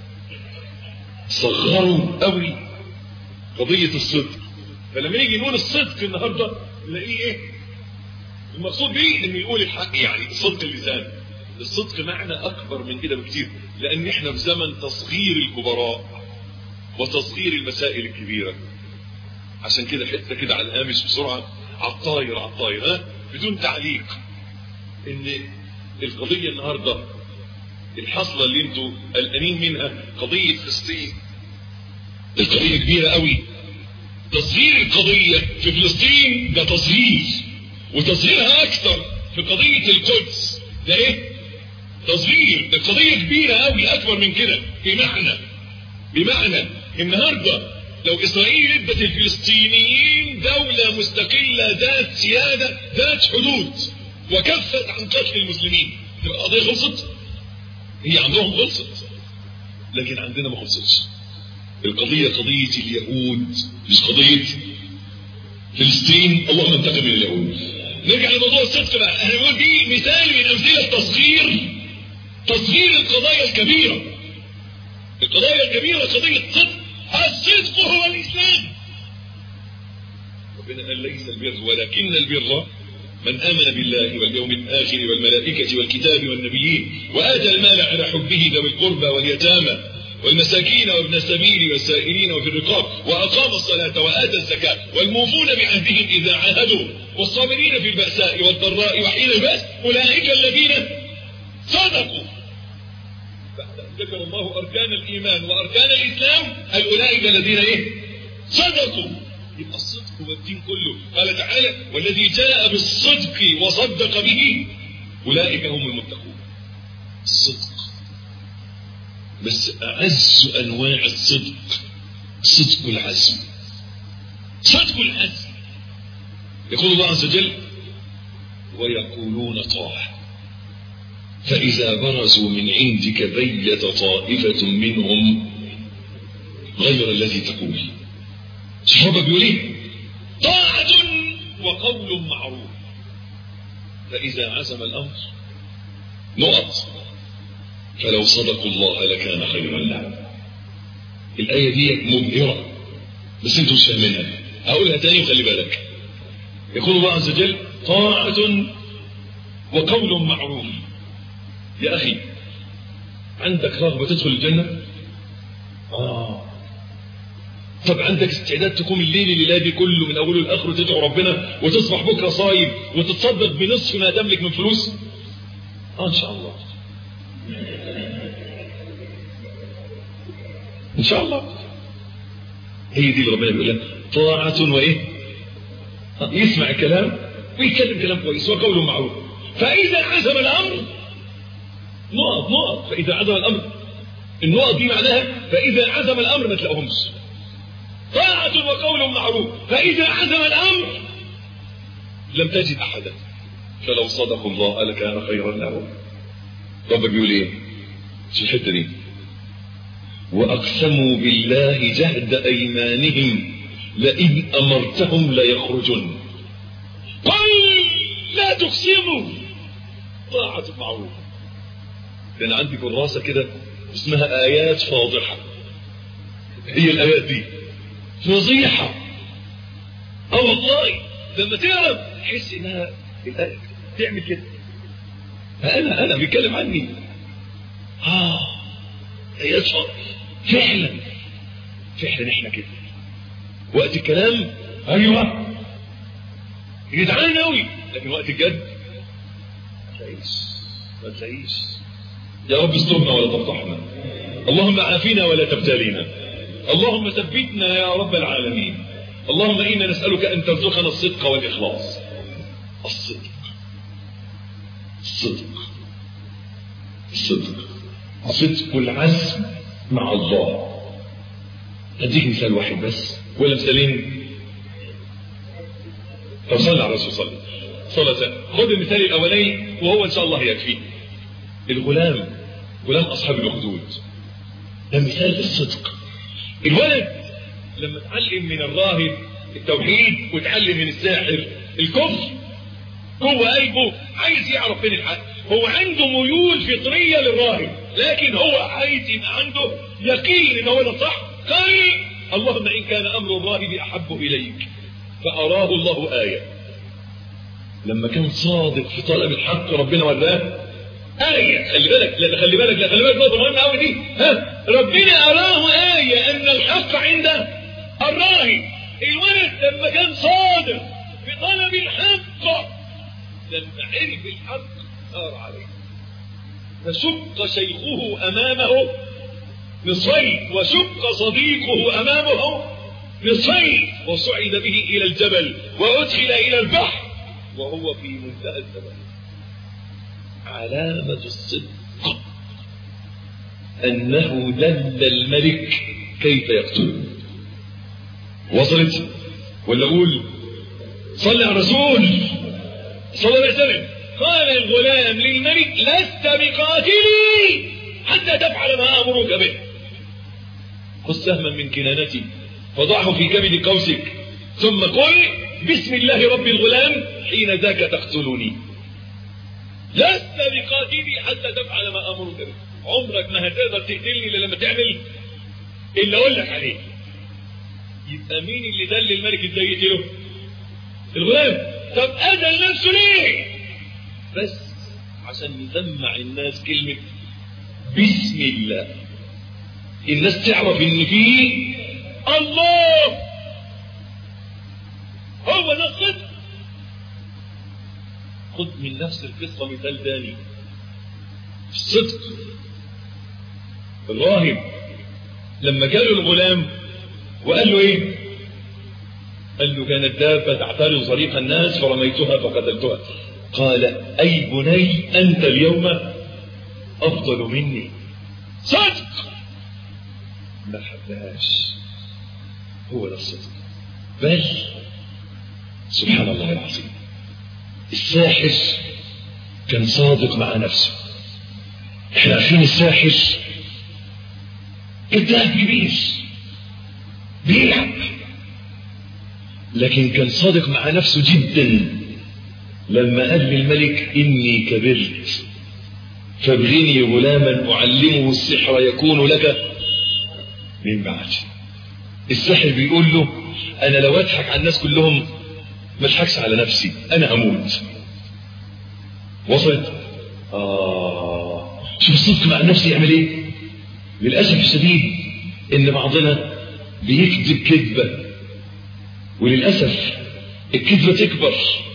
صغروا قوي قضية الصدق. فلما يجي نقول الصدق النهاردة نلاقيه ايه؟ المقصود بيه انه يقول الحق، يعني صدق اللسان. الصدق معنى اكبر من كده بكتير، لان احنا في زمن تصغير الكبراء وتصغير المسائل الكبيرة. عشان كده حتة كده على الهامش بسرعة على الطاير بدون تعليق، ان القضية النهاردة الحصلة اللي انتوا قلقانين منها قضية فلسطين. القضية كبيرة قوي. تصغير القضية في فلسطين ده تصغير، وتصغيرها اكثر في قضية القدس ده ايه؟ تصغير. القضية كبيرة قوي اكبر من كده. بمعنى النهاردة لو اسرائيل ادت الفلسطينيين دولة مستقلة ذات سيادة ذات حدود وكفت عن قتل المسلمين تبقى القضية خلصت. هي عندهم خلصت لكن عندنا ما خلصتش. القضية قضية اليهود مش قضية فلسطين. اللهم انتقم من اليهود. نرجع لموضوع الصدق بقى. انا بقول دي مثال من امثلة تصغير القضايا الكبيرة. القضايا الكبيرة قضية صدق. الصدق هو الاسلام. ربنا قال ليس البر ولكن البر من آمن بالله واليوم الآخر والملائكة والكتاب والنبيين وآتى المال على حبه ذوي القربى واليتامى والمساكين وابن السبيل والسائلين وفي الرقاب وأقام الصلاة وآتى الزكاة والموفون بعهدهم إذا عاهدوا والصابرين في البأساء والضراء وحين البأس أولئك الذين صدقوا. ذكر الله أركان الإيمان وأركان الإسلام. أولئك الذين صدقوا. يبقى الصدق هو الدين كله. قال تعالى والذي جاء بالصدق وصدق به أولئك هم المتقون. الصدق بس أعز أنواع الصدق صدق العزم. صدق العزم. يقول الله عز وجل ويقولون طاعة فإذا برزوا من عندك بيت طائفة منهم غير الذي تقول. صحابة بيقول ايه؟ طاعة وقول معروف فإذا عزم الأمر نقط فلو صدقوا الله لكان خيرا لهم. الآية دي مبهرة بس انتوا مش فاهمينها. هقولها تاني وخلي بالك. يقول الله عز وجل طاعة وقول معروف. يا أخي عندك رغبة تدخل الجنة؟ طب عندك استعداد تقوم الليل الليلة دي كله من أوله لآخره تدعو ربنا وتصبح بكرة صايم وتتصدق بنصف ما تملك من فلوس؟ إن شاء الله إن شاء الله. هي دي اللي ربنا بيقول لها طاعة وإيه؟ يسمع الكلام ويتكلم كلام كويس وقوله معروف. فإذا عزم الأمر نقط. فإذا عزم الأمر النقط دي معناها فإذا عزم الأمر ما تلاقوهمش. طاعة وقول معروف. فإذا عزم الأمر لم تجد أحدا، فلو صدقوا الله لكان خيرا لهم. ربك بيقول ايه في الحتة دي؟ وأقسموا بالله جهد أيمانهم لئن أمرتهم ليخرجن. قل لا تقسموا، طاعة معروف. كان عندي كراسة كده اسمها آيات فاضحة، هي الآيات دي فضيحة. والله لما تعرف تحس انها الآية تعمل كده. انا بيتكلم عني. آيات فعلا احنا كده وقت الكلام ايوه يدعانا قوي، لكن وقت الجد ما تلاقيش. يا رب استرنا ولا تفضحنا، اللهم عافينا ولا تبتلينا، اللهم ثبتنا يا رب العالمين. اللهم إنا نسألك أن ترزقنا الصدق والإخلاص. الصدق والعزم مع الله. أديك مثال واحد بس ولا مثالين؟ طب صلى على الرسول صلى. خذ المثال الأولي وهو إن شاء الله يكفي. الغلام أصحاب الأخدود ده مثال الصدق. الولد لما اتعلم من الراهب التوحيد وتعلم من الساحر الكفر، جوه قلبه عايز يعرف فين الحق. هو عنده ميول فطرية للراهب، لكن هو عايز يبقى عنده يقين ان هو ده صح. قال اللهم ان كان امر الراهب احب اليك، فاراه الله آية. لما كان صادق في طلب الحق ربنا وراه آية. خلي بالك نقطة مهمة قوي دي. ربنا أراه آية أن الحق عند الراهب. الولد لما كان صادق في طلب الحق، لما عرف الحق صار عليه، فشق شيخه أمامه نصفين وشق صديقه أمامه نصفين، وصعد به إلى الجبل وأدخل إلى البحر وهو في منتهى الزمان. علامة الصدق أنه دل الملك كيف يقتله. وصلت ولا أقول صلى على الرسول صلى الله عليه وسلم؟ قال الغلام للملك لست بقاتلي حتى تفعل ما أمرك به. خذ سهما من كنانتي فضعه في كبد قوسك ثم قل بسم الله رب الغلام حين ذاك تقتلني. لست بقاتلي حتى تفعل ما أمرك به. عمرك ما هتقدر تقتلني إلا لما تعمل اللي أقول لك عليه. يبقى مين اللي دل الملك ازاي يقتله؟ الغلام. طب قتل نفسه ليه؟ بس عشان يسمع الناس كلمة بسم الله، الناس تعرف ان فيه الله. هو ده الصدق. خد من نفس القصة مثال ثاني. الصدق. الراهب لما جاله الغلام وقال له ايه؟ قال له كانت دابة تعترض طريق الناس فرميتها فقتلتها. قال اي بني انت اليوم افضل مني. صدق. ما حبهاش. هو ده الصدق. بل سبحان الله العظيم، الساحر كان صادق مع نفسه. احنا عارفين الساحر كذاب كبير بيلعب، لكن كان صادق مع نفسه جدا. لما قال للملك اني كبرت فابغني غلاما اعلمه السحر يكون لك من بعد. الساحر بيقول له انا لو اضحك على الناس كلهم ما اضحكش على نفسي، انا هموت. وصلت؟ شوف الصدق مع النفس يعمل ايه. للاسف الشديد ان بعضنا بيكذب كذبه، وللاسف الكذبه تكبر،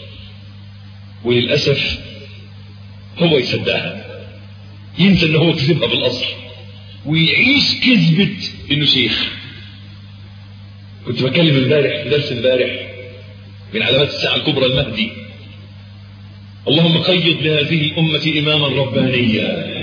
وللاسف هو يصدقها، ينسى ان هو كذبها بالاصل ويعيش كذبه انه شيخ. كنت بتكلم امبارح في درس امبارح من علامات الساعه الكبرى المهدي. اللهم قيض لهذه الامه اماما ربانيا.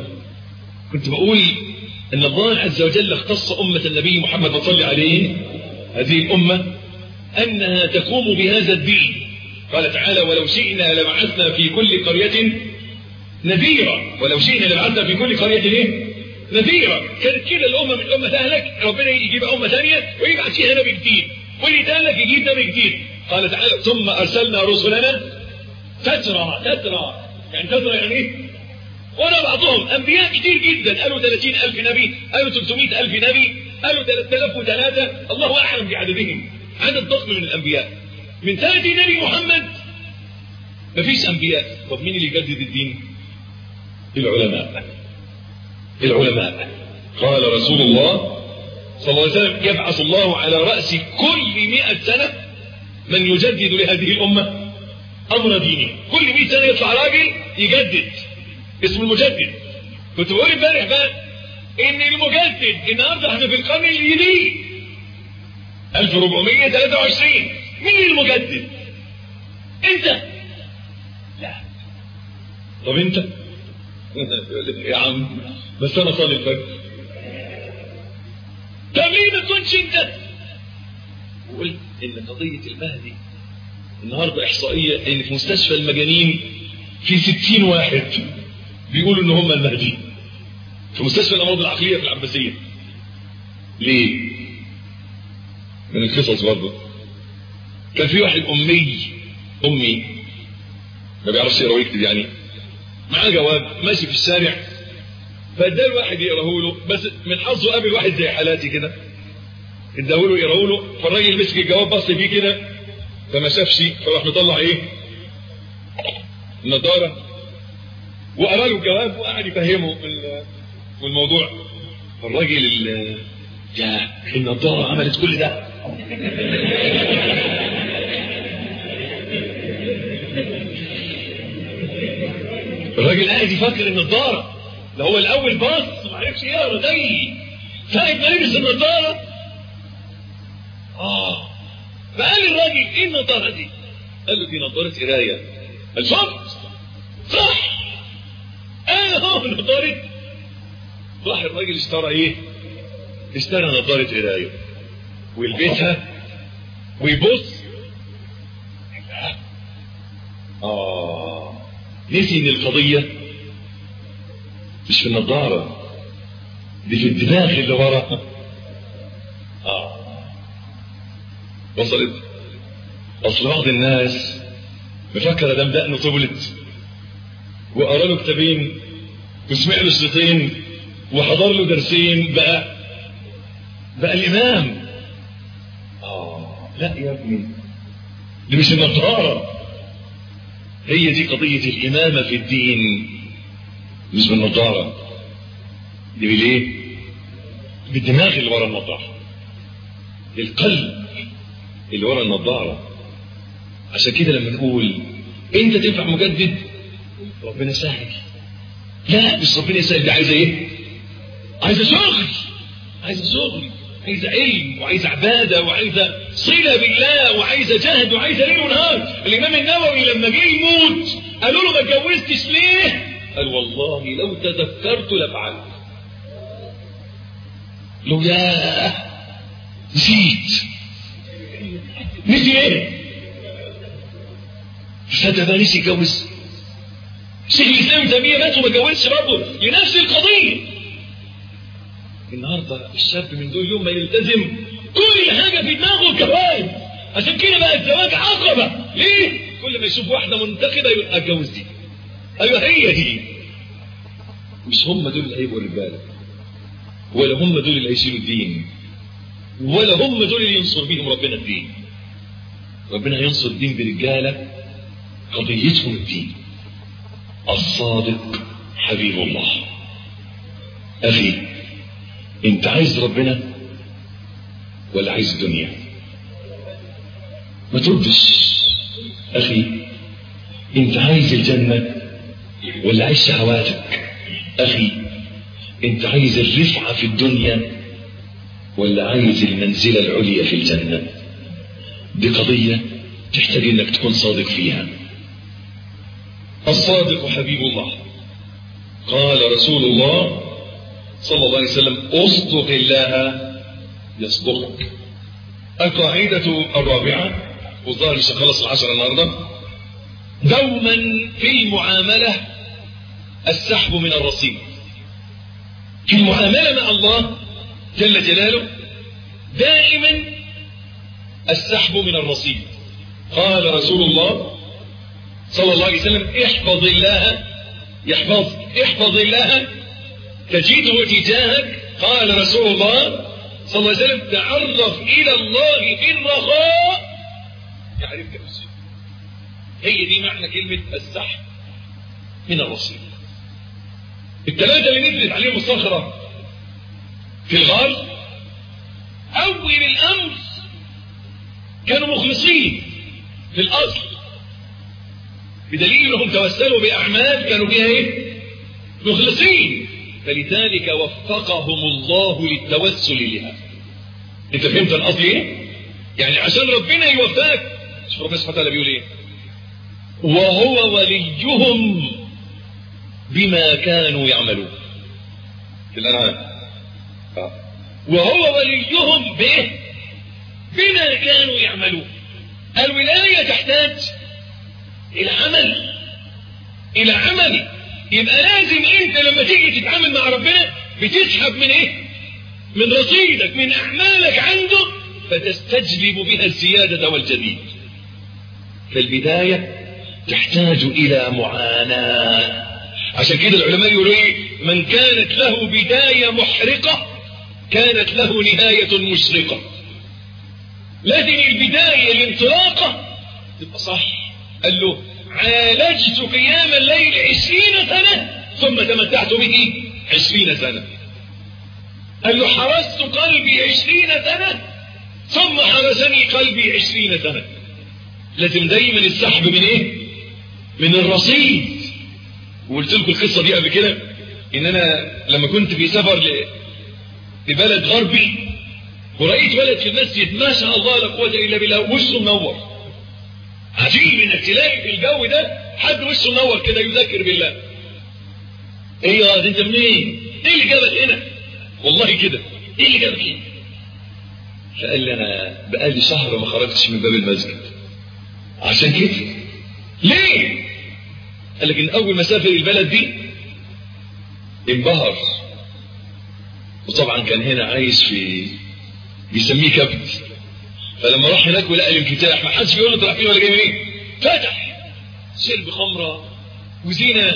كنت بقول ان الله عز وجل اختص امه النبي محمد صلى الله عليه هذه الأمة أنها تقوم بهذا الدين. قال تعالى ولو شئنا لبعثنا في كل قرية نذيرا. ولو شئنا لبعثنا في كل قرية نذيرا. كانت كده الأمة من الأمة تهلك، ربنا يجيب أمة ثانية ويبعث فيها نبي جديد، واللي تهلك يجيب نبي جديد. قال تعالى ثم أرسلنا رسلنا تترى. يعني تترى يعني ايه؟ ورا بعضهم أنبياء كتير جدا، قالوا 30,000 نبي، قالوا 300,000 نبي، قالوا 3003، الله أعلم بعددهم. عدد ضخم من الأنبياء. من 30 نبي محمد مفيش أنبياء. طب مين اللي يجدد الدين؟ العلماء. قال رسول الله صلى الله عليه وسلم يبعث الله على رأس كل 100 سنة من يجدد لهذه الأمة أمر دينه. كل 100 سنة يطلع راجل يجدد، اسمه المجدد. كنت بقول امبارح بقى ان المجدد النهارده احنا في القرن الجديد 1423. مين المجدد؟ انت؟ لا. طب انت؟ يا عم بس انا صلي الفجر. طب ليه ما تكونش انت؟ وقلت ان قضية المهدي النهارده احصائية ان في مستشفى المجانين في 60 واحد بيقولوا ان هم المهدي في مستشفى الامراض العقلية في العباسية. ليه؟ من القصص برضه. كان في واحد امي ما بيعرفش يقرا ويكتب، يعني معاه جواب ماشي في الشارع، فاداه الواحد يقراه له، بس من حظه قابل واحد زي حالاتي كده اداه له يقراه له، فالراجل مسك الجواب بص فيه كده فما شافش، فراح مطلع ايه؟ النضاره، وقرا له الجواب وقعد يفهمه الموضوع. فالراجل يا النضاره عملت كل ده. الراجل قاعد يفكر النضاره، ده هو الاول بص ما عرفش يقرا زي ساعه ما لبس النضاره. فقال الراجل ايه النضاره دي؟ قال له دي نضاره قرايه. قال شفت صح، اهو نضاره. راح الراجل اشترى ايه؟ اشترى نضاره قرايه ويلبسها ويبص. نسي ان القضيه مش في النضاره، دي في الدماغ اللي ورا. وصلت؟ اصل بعض الناس مفكر دم دقنه طولت وقرا له كتابين وسمع له شريطين وحضر له درسين بقى الامام. لا يا ابني، دي مش النضاره، هي دي قضيه الامامه في الدين، مش بالنضاره، دي بالايه؟ بالدماغ اللي ورا النضاره، القلب اللي ورا النضاره. عشان كده لما نقول انت تنفع مجدد ربنا سهل، لا مش ربنا سهل، دي عايزه ايه؟ عايزه شغل، عايزه علم، وعايزه عباده، وعايزه صله بالله، وعايزه جهد، وعايزه ليل ونهار. الامام النووي لما جه يموت قالوا له ما اتجوزتش ليه؟ قال والله لو تذكرت لفعلت. لو ياه نسيت ايه؟ فتى ما نسي يتجوز. شيخ الاسلام تيميه مات وما اتجوزش برضه لنفس القضيه. النهارده الشاب من دول يوم ما يلتزم كل حاجه في دماغه الجواز. عشان كده بقى الزواج عقبه. ليه؟ كل ما يشوف واحده منتقده يقول اتجوز دي. ايوه هي دي. مش هم دول اللي هيبقوا الرجاله، ولا هم دول اللي هيشيلوا الدين، ولا هم دول اللي ينصر بيهم ربنا الدين. ربنا ينصر الدين برجاله قضيتهم الدين. الصادق حبيب الله. اخي انت عايز ربنا ولا عايز الدنيا؟ ما تردش. اخي انت عايز الجنة ولا عايز شهواتك؟ اخي انت عايز الرفعة في الدنيا ولا عايز المنزلة العليا في الجنة؟ دي قضية تحتاج انك تكون صادق فيها. الصادق حبيب الله. قال رسول الله صلى الله عليه وسلم اصدق الله يصدقك. القاعدة الرابعة، والظاهر مش هخلص العشرة النهارده. دوما في المعاملة السحب من الرصيد. في المعاملة مع الله جل جلاله دائما السحب من الرصيد. قال رسول الله صلى الله عليه وسلم: احفظ الله يحفظك، احفظ الله تجده تجاهك. قال رسول الله صلى الله عليه وسلم: تعرف إلى الله في الرخاء يعرفك في الشدة. هي دي معنى كلمة السحب من الرصيد. الثلاثة اللي نزلت عليهم الصخرة في الغار أول الأمر كانوا مخلصين في الأصل، بدليل انهم توسلوا بأعمال كانوا فيها ايه؟ مخلصين، فلذلك وفقهم الله للتوسل لها. انت فهمت القصد ايه؟ يعني عشان ربنا يوفقك. شوف ربنا سبحانه وتعالى بيقول ايه؟ وهو وليهم بما كانوا يعملون في الأنعام. وهو وليهم بايه؟ بما كانوا يعملون. الولاية تحتاج إلى عمل، إلى عمل. يبقى لازم أنت لما تيجي تتعامل مع ربنا بتسحب من إيه؟ من رصيدك، من أعمالك عنده، فتستجلب بها الزيادة والجديد. فالبداية تحتاج إلى معاناة. عشان كده العلماء يقولوا إيه؟ من كانت له بداية محرقة كانت له نهاية مشرقة. لازم البداية الانطلاقة تبقى صح. قال له: عالجت قيام الليل 20 سنة ثم تمتعت به 20 سنة. قال له: حرست قلبي 20 سنة ثم حرسني قلبي 20 سنة. لازم دايما السحب من ايه؟ من الرصيد. وقلت لكم القصة دي قبل كده، ان انا لما كنت في سفر لبلد غربي ورأيت ولد في المسجد ما شاء الله لا قوة الا بالله وشه منور. عجيب انك تلاقي في الجو ده حد وشه منور كده يذكر بالله. ايه يا ده انت منين؟ ايه اللي جابك هنا؟ والله كده ايه اللي جابك هنا؟ فقال لي: انا بقالي شهر ما خرجتش من باب المسجد. عشان كده. ليه؟ قال لك ان اول ما سافر البلد دي انبهر، وطبعا كان هنا عايش في بيسميه كبد. فلما راح هناك ولقى الانفتاح، ما حدش بيقول له انت رايح فين ولا جاي منين؟ فتح شرب خمره وزينه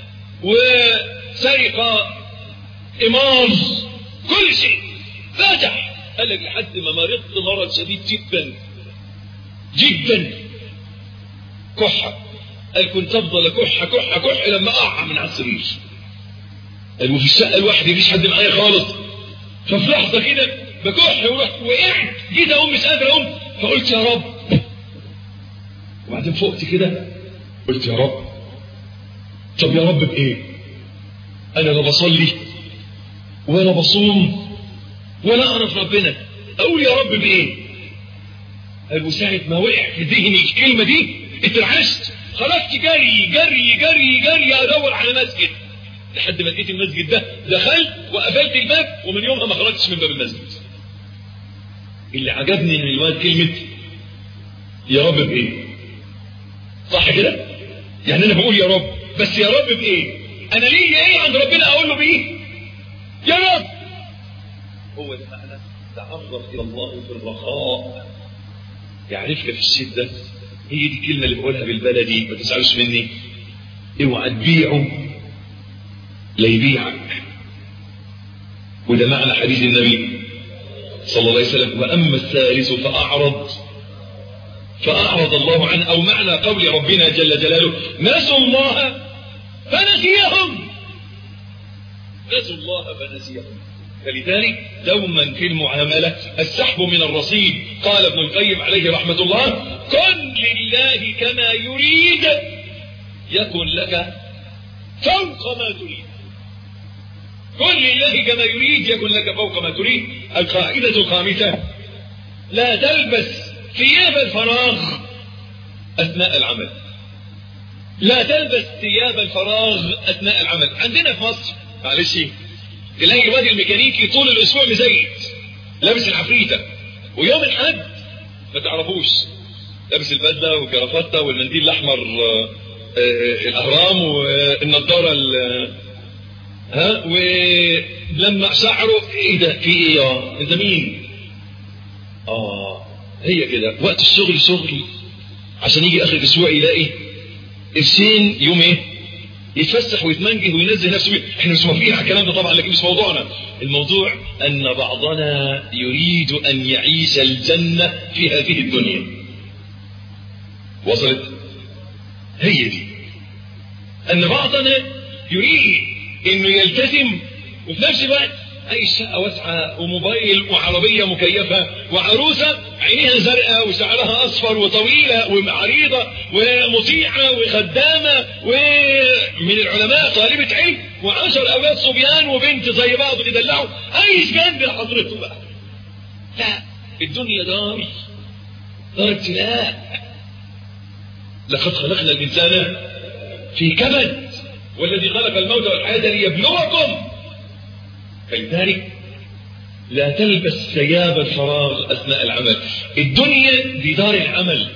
وسرقه امار كل شيء فتح. قال لك لحد ما مرضت مرض شديد جدا جدا، كحه. قال كنت افضل كح كح كح لما اقع من على السرير. قال وفي الشقه لوحدي مفيش حد معايا خالص. ففي لحظه كده بكح ورحت وقعت، جيت اقوم مش قادر اقوم، فقلت يا رب. وبعدين فقت كده قلت يا رب. طب يا رب بايه؟ انا لا بصلي ولا بصوم ولا اعرف ربنا، اقول يا رب بايه؟ قال وساعة ما وقع في ذهني الكلمه دي اترعشت، خرجت جري جري جري جري ادور على مسجد لحد ما لقيت المسجد ده، دخلت وقفلت الباب، ومن يومها ما خرجتش من باب المسجد. اللي عجبني من الواد كلمة يا رب بإيه؟ صح كده؟ يعني أنا بقول يا رب، بس يا رب بإيه؟ أنا ليه إيه عند ربنا أقول له بإيه؟ يا رب. هو ده معنى تعرف إلى الله في الرخاء يعرفك في الشدة. هي دي الكلمة اللي بقولها بالبلدي، ما تزعلوش مني. اوعى تبيعه لا يبيعك. وده معنى حديث النبي صلى الله عليه وسلم: وأما الثالث فأعرض الله عنه. أو معنى قول ربنا جل جلاله: نسوا الله فنسيهم. نسوا الله فنسيهم. فلذلك دوما في المعاملة السحب من الرصيد. قال ابن القيم عليه رحمة الله: كن لله كما يريد يكن لك فوق ما تريد. كن لله كما يريد يكن لك فوق ما تريد. القاعدة الخامسة: لا تلبس ثياب الفراغ أثناء العمل. لا تلبس ثياب الفراغ أثناء العمل. عندنا في مصر معلش تلاقي الواد الميكانيكي طول الأسبوع مزيت لابس العفريتة ويوم الحد ما تعرفوش، لابس البدله والجرافته والمنديل الاحمر الاهرام والنضاره ولما شعره ايه ده في ايه يا انت مين؟ هي كده وقت الشغل شغل عشان يجي اخر الاسبوع يلاقي قرشين يوم ايه يتفسح ويتمنجه وينزل نفسه. احنا مش موافقين على الكلام ده طبعا، لكن مش موضوعنا. الموضوع ان بعضنا يريد ان يعيش الجنة في هذه الدنيا. وصلت؟ هي دي ان بعضنا يريد انه يلتزم وفي نفس الوقت اي شقه واسعه وموبايل وعربيه مكيفه وعروسه عينيها زرقاء وشعرها اصفر وطويله وعريضه ومطيعه وخدامه ومن العلماء طالبه علم و10 اولاد صبيان وبنت زي بعض بيدلعوا، عايش جنب حضرته بقى. لا، الدنيا دار ابتلاء. لقد خلقنا الانسان في كبد والذي خلق الموت والحياه ليبلوكم. فلذلك لا تلبس ثياب الفراغ اثناء العمل. الدنيا دي دار العمل.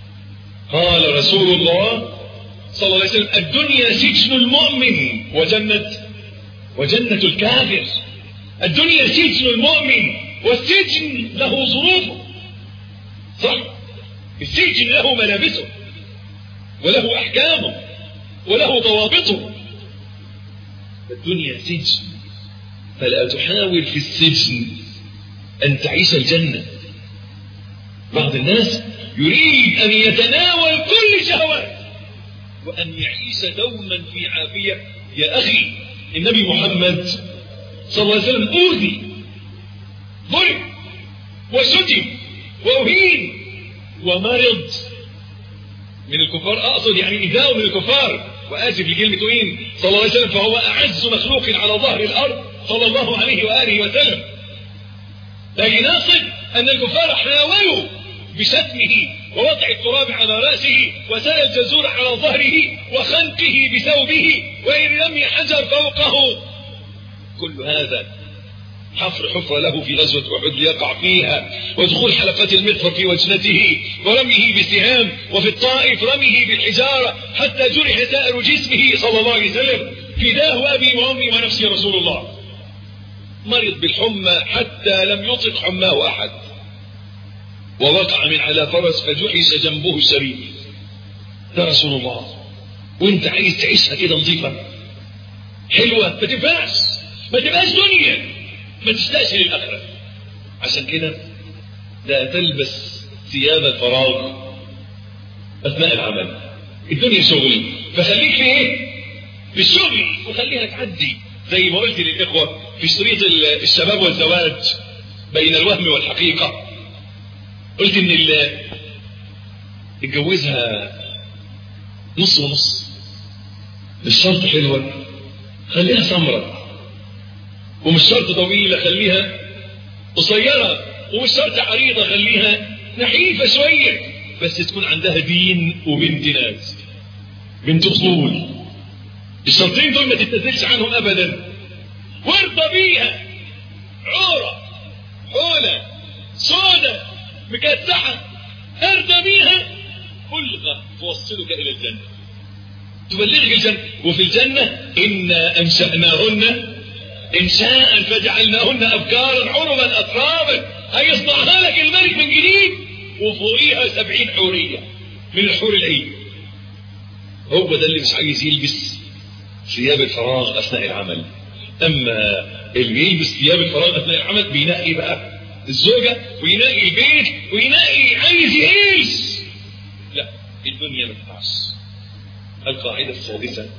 قال رسول الله صلى الله عليه وسلم: الدنيا سجن المؤمن وجنة الكافر. الدنيا سجن المؤمن والسجن له ظروفه. صح؟ السجن له ملابسه وله احكامه وله ضوابطه. الدنيا سجن، فلا تحاول في السجن أن تعيش الجنة. بعض الناس يريد أن يتناول كل شهوات وأن يعيش دوما في عافية. يا أخي، النبي محمد صلى الله عليه وسلم أوذي، ضرب وشتم وأهين ومرض من الكفار. أقصد يعني إذاء من الكفار، وآسف لكلمة أهين صلى الله عليه وسلم، فهو أعز مخلوق على ظهر الأرض صلى الله عليه وآله وسلم. لكن أقصد أن الكفار حاولوا بشتمه ووضع التراب على رأسه وسال الجزور على ظهره وخنقه بثوبه وإن رمي حجر فوقه. كل هذا حفر له في غزوة أحد ليقع فيها، ودخول حلقات المغفر في وجنته ورميه بالسهام، وفي الطائف رميه بالحجارة حتى جرح سائر جسمه صلى الله عليه وسلم. فداه أبي وأمي ونفسي رسول الله. مرض بالحمى حتى لم يطق حماه أحد، ووقع من على فرس فجحش جنبه الشريف. ده رسول الله. وانت عايز تعيشها كده نظيفة حلوة، ما تبقاش دنيا، ما تشتاقش للآخرة. عشان كده لا تلبس ثياب الفراغ أثناء العمل. الدنيا شغل، فخليك في ايه؟ في الشغل، وخليها تعدي. زي ما قلت للإخوة في شريط الشباب والزواج بين الوهم والحقيقة، قلت ان اللي اتجوزها نص ونص مش شرط حلوة، خليها سمرة، ومش شرط طويلة، خليها قصيرة، ومش شرط عريضة، خليها نحيفة شوية، بس تكون عندها دين وبنت ناس، بنت اصول. الشرطين دول ما تتنزلش عنهم ابدا، وارضى بيها. عورة حولة سودة مكتحة، ارضى بيها، كلها توصلك الى الجنة، تبلغك الجنة. وفي الجنة إنا أنشأناهن إنشاء فجعلناهن أبكارا عربا أترابا، هيصنعها لك الملك من جديد، وفوقيها 70 حورية من الحور العين. هو ده اللي مش عايز يلبس ثياب الفراغ أثناء العمل. أما اللي يلبس ثياب الفراغ أثناء العمل بينقي بقى الزوجة وينقي البيت وينقي عايز يعيش. لا، الدنيا ما تنفعش. القاعدة السادسة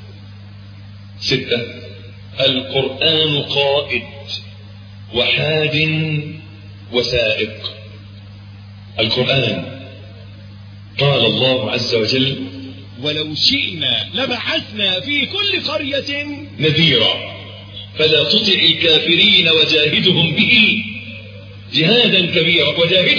6: القرآن قائد وحاد وسائق. القرآن قال الله عز وجل: ولو شئنا لبعثنا في كل قرية نذيرا فلا تطع الكافرين وجاهدهم به جهادا كبيرا.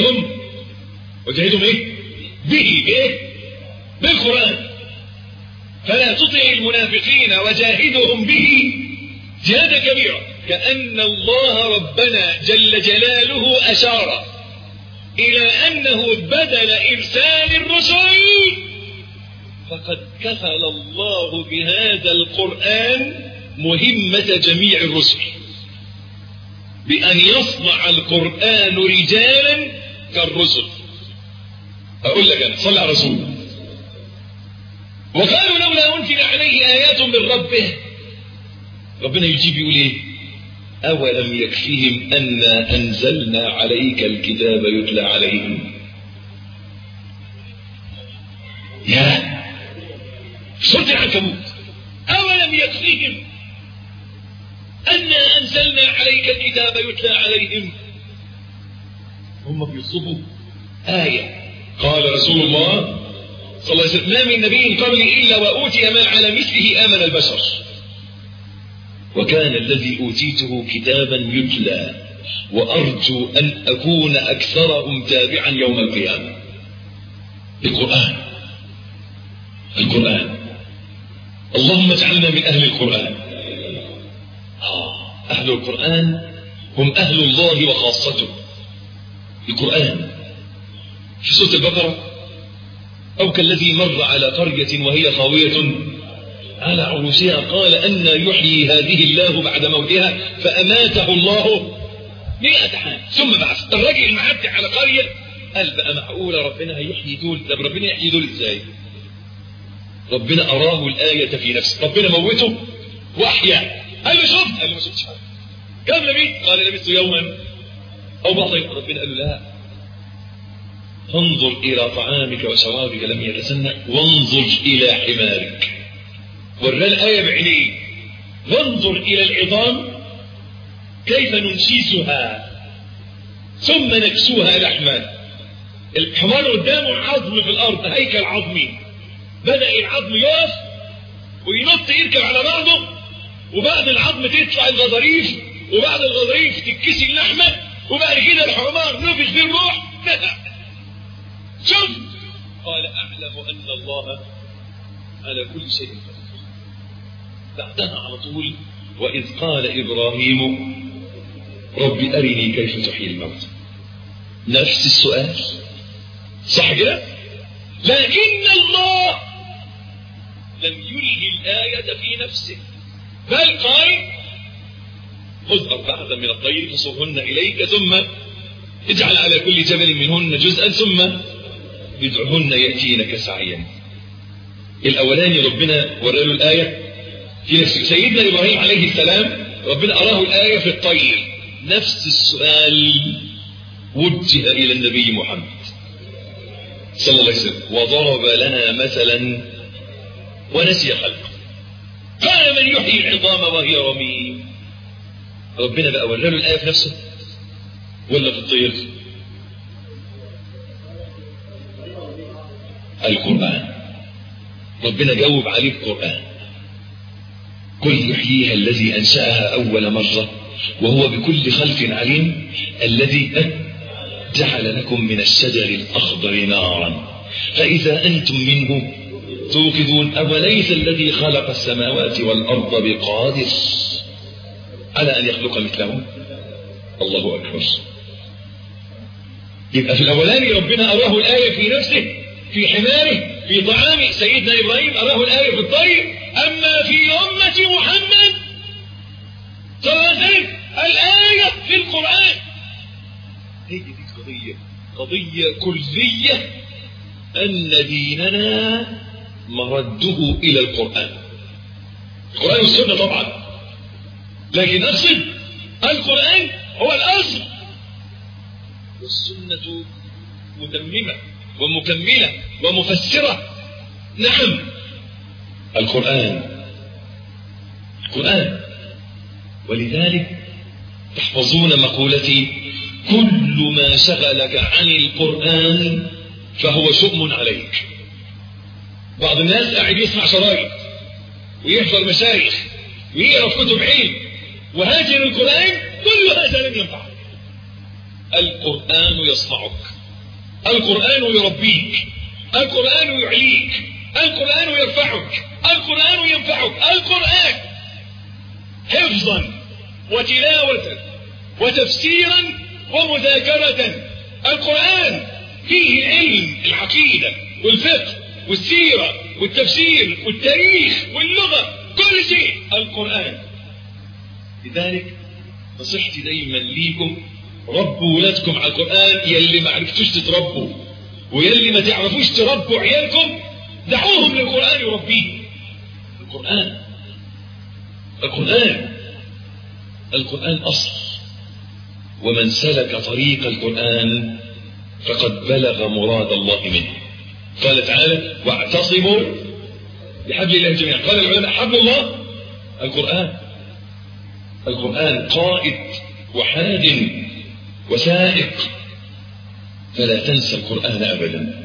وجاهدهم ايه؟ به ايه؟ بالقرآن. فلا تطع المنافقين وجاهدهم به جهادا كبيرا. كأن الله ربنا جل جلاله أشار إلى أنه بدل إرسال الرسل فقد كفل الله بهذا القرآن مهمة جميع الرسل، بأن يصنع القرآن رجالا كالرسل. أقول لك أنا صلى على رسول. وقالوا لولا أنزل عليه آيات من ربه. ربنا يجيب يقول إيه؟ أولم يكفيهم أنا أنزلنا عليك الكتاب يتلى عليهم. يا سورة العنكبوت، أولم يكفيهم أنا أنزلنا عليك الكتاب يتلى عليهم. هم بيصبوا آية. قال رسول الله صلى الله عليه وسلم ما من نبي قبلي إلا وأوتي ما على مثله آمن البشر، وكان الذي أوتيته كتابا يتلى، وأرجو أن أكون أكثرهم تابعا يوم القيامة. القرآن اللهم اجعلنا من أهل القرآن. أهل القرآن هم أهل الله وخاصته. القرآن في سورة البقرة أو كالذي مر على قرية وهي خاوية على عروشها قال أن يحيي هذه الله بعد موتها فأماته الله 100 عام ثم بعث. الراجل المعدي على قرية قال بقى معقولة ربنا هيحيي دول؟ طب ربنا يحيي دول ازاي؟ ربنا أراه الآية في نفسه. ربنا موته وأحيا. قال له شفت؟ قال له ما شفتش حاجة. كم لبثت؟ قال لبثت يوما أو بعض يوم. ربنا قال له لا، انظر إلى طعامك وشرابك لم يتسنى وانظر إلى حمارك. ورى الآية بعينيه. وانظر إلى العظام كيف ننشيزها ثم نكسوها لحما. الحمار قدامه عظم في الأرض، هيكل عظمي، بدأ العظم يقف وينط يركب على بعضه، وبعد العظم تطلع الغضاريف، وبعد الغضاريف تتكسي اللحمة، وبعد كده الحمار نفخ في الروح. شوف قال أعلم أن الله على كل شيء قدير. بعدها على طول وإذ قال إبراهيم رب أرني كيف تحيي الموت. نفس السؤال صح كده؟ لكن الله لم يلهي الآية في نفسه، بل قال خذ 4 من الطير فصرهن إليك ثم اجعل على كل جبل منهن جزءا ثم ادعهن يأتينك سعيا. الأولاني ربنا ورى له الآية في نفسه. سيدنا إبراهيم عليه السلام ربنا أراه الآية في الطير. نفس السؤال وجه إلى النبي محمد صلى الله عليه وسلم وضرب لنا مثلا ونسي خلقه. قال من يحيي العظام وهي رميم. ربنا بقى ورى له الآية في نفسه ولا في الطير؟ القرآن. ربنا جاوب عليه القرآن. قل يحييها الذي أنشأها أول مرة وهو بكل خلق عليم الذي جعل لكم من الشجر الأخضر نارا فإذا أنتم منه توقدون أوليس الذي خلق السماوات والأرض بقادر على أن يخلق مثلهم. الله أكبر. يبقى في الأولاني ربنا أراه الآية في نفسه في حماره في طعامه. سيدنا إبراهيم أراه الآية في الطير. أما في أمة محمد صلى الله عليه وسلم الآية في القرآن. هي دي قضية كلية أن ديننا مرده إلى القرآن. القرآن والسنة طبعا، لكن أقصد القرآن هو الأصل والسنة متممة ومكملة ومفسرة. نعم القرآن. ولذلك تحفظون مقولتي كل ما شغلك عن القرآن فهو شؤم عليك. بعض الناس قاعد يسمع شرايط ويحضر مشايخ ويقرأ كتب علم وهاجر القرآن، كل هذا لن ينفعك. القرآن يصنعك، القرآن يربيك، القرآن يعليك، القرآن يرفعك، القرآن ينفعك. القرآن حفظا وتلاوة وتفسيرا ومذاكرة القرآن فيه علم العقيدة والفقه والسيرة والتفسير والتاريخ واللغة، كل شيء القرآن. لذلك نصيحتي دايما ليكم، ربوا ولادكم على القرآن. يلي ما عرفتوش تتربوا ويلي ما تعرفوش تربوا عيالكم، دعوهم للقرآن يربيه. القرآن أصل، ومن سلك طريق القرآن فقد بلغ مراد الله منه. قال تعالى واعتصموا بحبل الله جميعا. قال العلماء حبل الله القرآن قائد وحاد وسائق، فلا تنسى القرآن أبدا.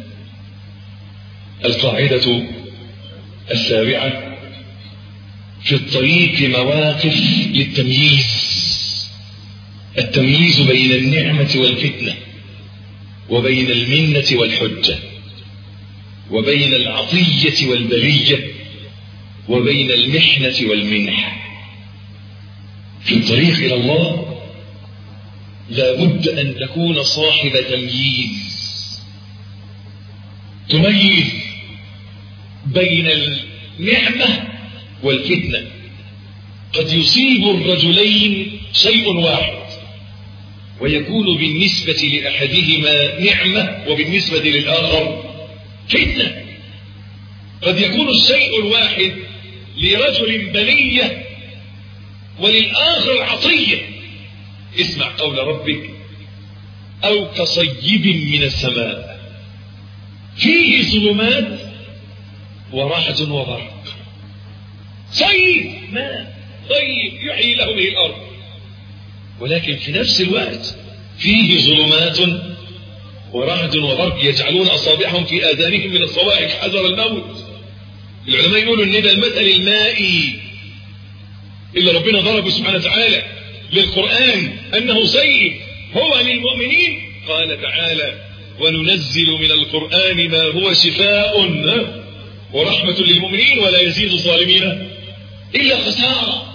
القاعدة السابعة: في الطريق مواقف للتمييز. التمييز بين النعمة والفتنة، وبين المنة والحجة، وبين العطية والبلية، وبين المحنة والمنح. في الطريق إلى الله لا بد أن تكون صاحب تمييز، تميز بين النعمة والفتنة. قد يصيب الرجلين شيء واحد ويكون بالنسبة لأحدهما نعمة وبالنسبة للآخر فتنة. قد يكون الشيء الواحد لرجل بلية وللآخر عطية. اسمع قول ربك: أو كصيب من السماء فيه ظلمات ورعد وبرق. صيب ماء طيب يحيي له به الأرض، ولكن في نفس الوقت فيه ظلمات ورعد وبرق يجعلون أصابعهم في آذانهم من الصواعق حذر الموت. العلماء يقولوا إن ده المثل المائي اللي ربنا ضربه سبحانه وتعالى للقرآن أنه سيد هو للمؤمنين. قال تعالى: وننزل من القرآن ما هو شفاء ورحمة للمؤمنين ولا يزيد الظالمين إلا خسارة.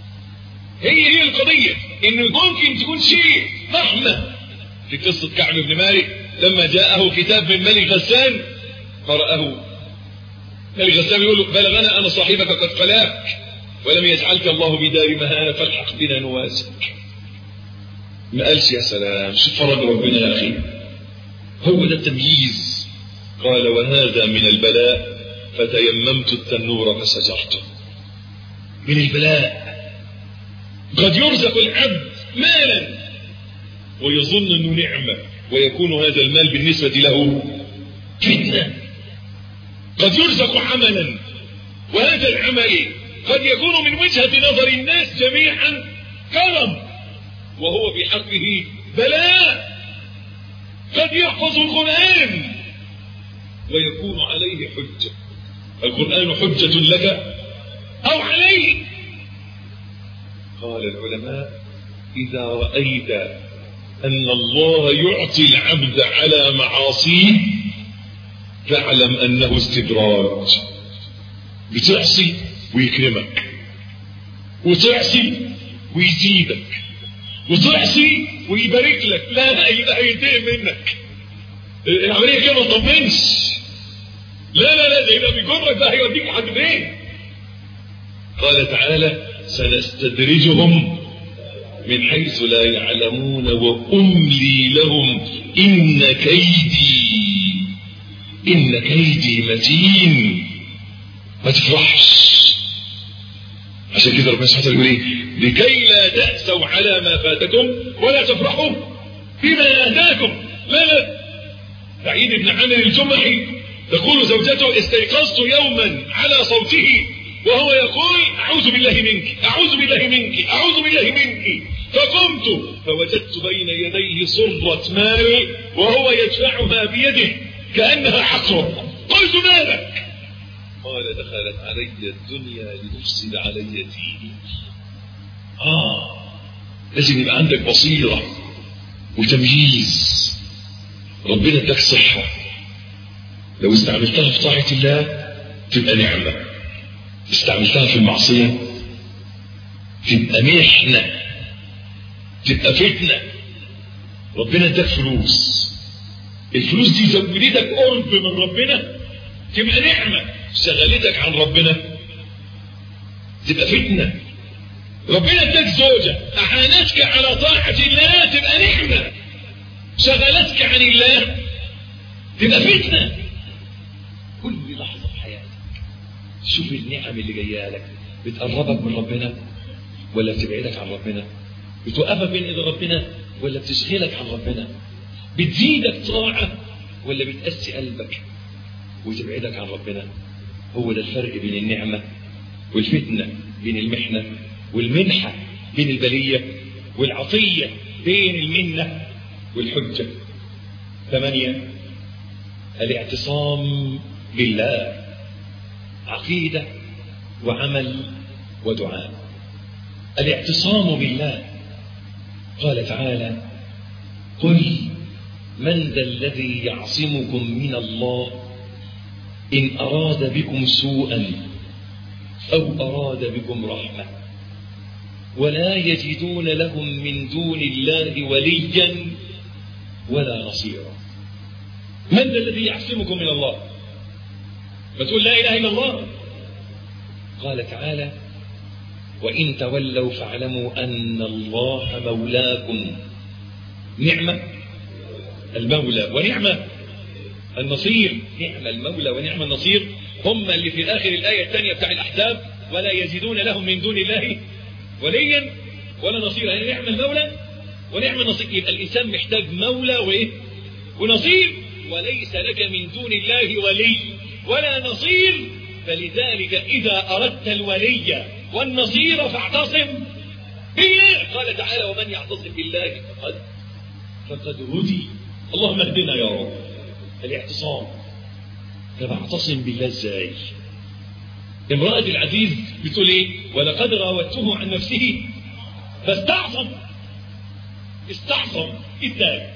هي القضية، إنه ممكن تكون شيء رحمة. في قصة كعب بن مالك لما جاءه كتاب من ملك غسان قرأه، ملك غسان يقول له: بلغنا أن صاحبك قد قلاك ولم يجعلك الله بدار مهانة فالحق بنا نواسك. ما قالش يا سلام شوف فرج ربنا يا أخي. هو ده التمييز. قال: وهذا من البلاء فتيممت التنور فسجرته. من البلاء قد يرزق العبد مالا ويظن أنه نعمة، ويكون هذا المال بالنسبة له فتنة. قد يرزق عملا، وهذا العمل قد يكون من وجهة نظر الناس جميعا كرم، وهو بحقه بلاء. قد يحفظ القرآن ويكون عليه حجة. القرآن حجة لك أو عليك. قال العلماء: إذا رأيت أن الله يعطي العبد على معاصيه فاعلم أنه استدراج. بتعصي ويكرمك، وتعصي ويزيدك، وتعصي ويبارك لك. لا ينتهي منك العملية كده، ما تطمنش. لا ده بيجرك، ده هيوديك لحد فين؟ قال تعالى: سنستدرجهم من حيث لا يعلمون وأملي لهم إن كيدي متين. ما تفرحش. عشان كده ربنا سبحانه وتعالى يقول ايه: لكي لا تأسوا على ما فاتكم ولا تفرحوا بما آتاكم. لا سعيد بن عامر الجمحي تقول زوجته: استيقظت يوما على صوته وهو يقول: أعوذ بالله منك، أعوذ بالله منك، أعوذ بالله منك. فقمت فوجدت بين يديه صرة مال وهو يدفعها بيده كأنها حقه. قلت: مالك؟ قال: دخلت علي الدنيا لتفسد علي ديني. لازم يبقى عندك بصيرة وتمييز. ربنا اداك صحة، لو استعملتها في طاعة الله تبقى نعمة، استعملتها في المعصية تبقى محنة، تبقى فتنة. ربنا اداك فلوس، الفلوس دي زودتك قرب من ربنا تبقى نعمة، شغلتك عن ربنا تبقى فتنة. ربنا اداك زوجة أعانتك على طاعة الله تبقى نعمة، شغلتك عن الله تبقى فتنة. كل لحظة في حياتك شوف النعم اللي جايه لك بتقربك من ربنا ولا بتبعدك عن ربنا، بتوقفك بين ايد ربنا ولا بتشغلك عن ربنا، بتزيدك طاعة ولا بتقسي قلبك وتبعدك عن ربنا. هو ده الفرق بين النعمة والفتنة، بين المحنة والمنحة، بين البلية والعطية، بين المنة والحجة. 8 الاعتصام بالله، عقيدة وعمل ودعاء. الاعتصام بالله قال تعالى: قل من ذا الذي يعصمكم من الله إن أراد بكم سوءا أو أراد بكم رحمة ولا يجدون لهم من دون الله وليا ولا نصيرا. من ذا الذي يعصمكم من الله؟ ما تقول لا إله إلا الله. قال تعالى: وإن تولوا فاعلموا أن الله مولاكم. نعمة المولى ونعمة النصير. نعم المولى ونعم النصير هم اللي في آخر الآية الثانية بتاع الأحزاب: ولا يجدون لهم من دون الله وليا ولا نصيرا. يعني نعم المولى ونعم النصير. يبقى الإنسان محتاج مولى وإيه ونصير، وليس لك من دون الله ولي ولا نصير. فلذلك إذا أردت الولي والنصير فاعتصم بالله. قال تعالى: ومن يعتصم بالله فقد هدي. اللهم اهدنا يا رب. الاعتصام. طب اعتصم بالله ازاي؟ امرأة العزيز بتقول ايه؟ ولقد راودته عن نفسه فاستعصم. استعصم ازاي؟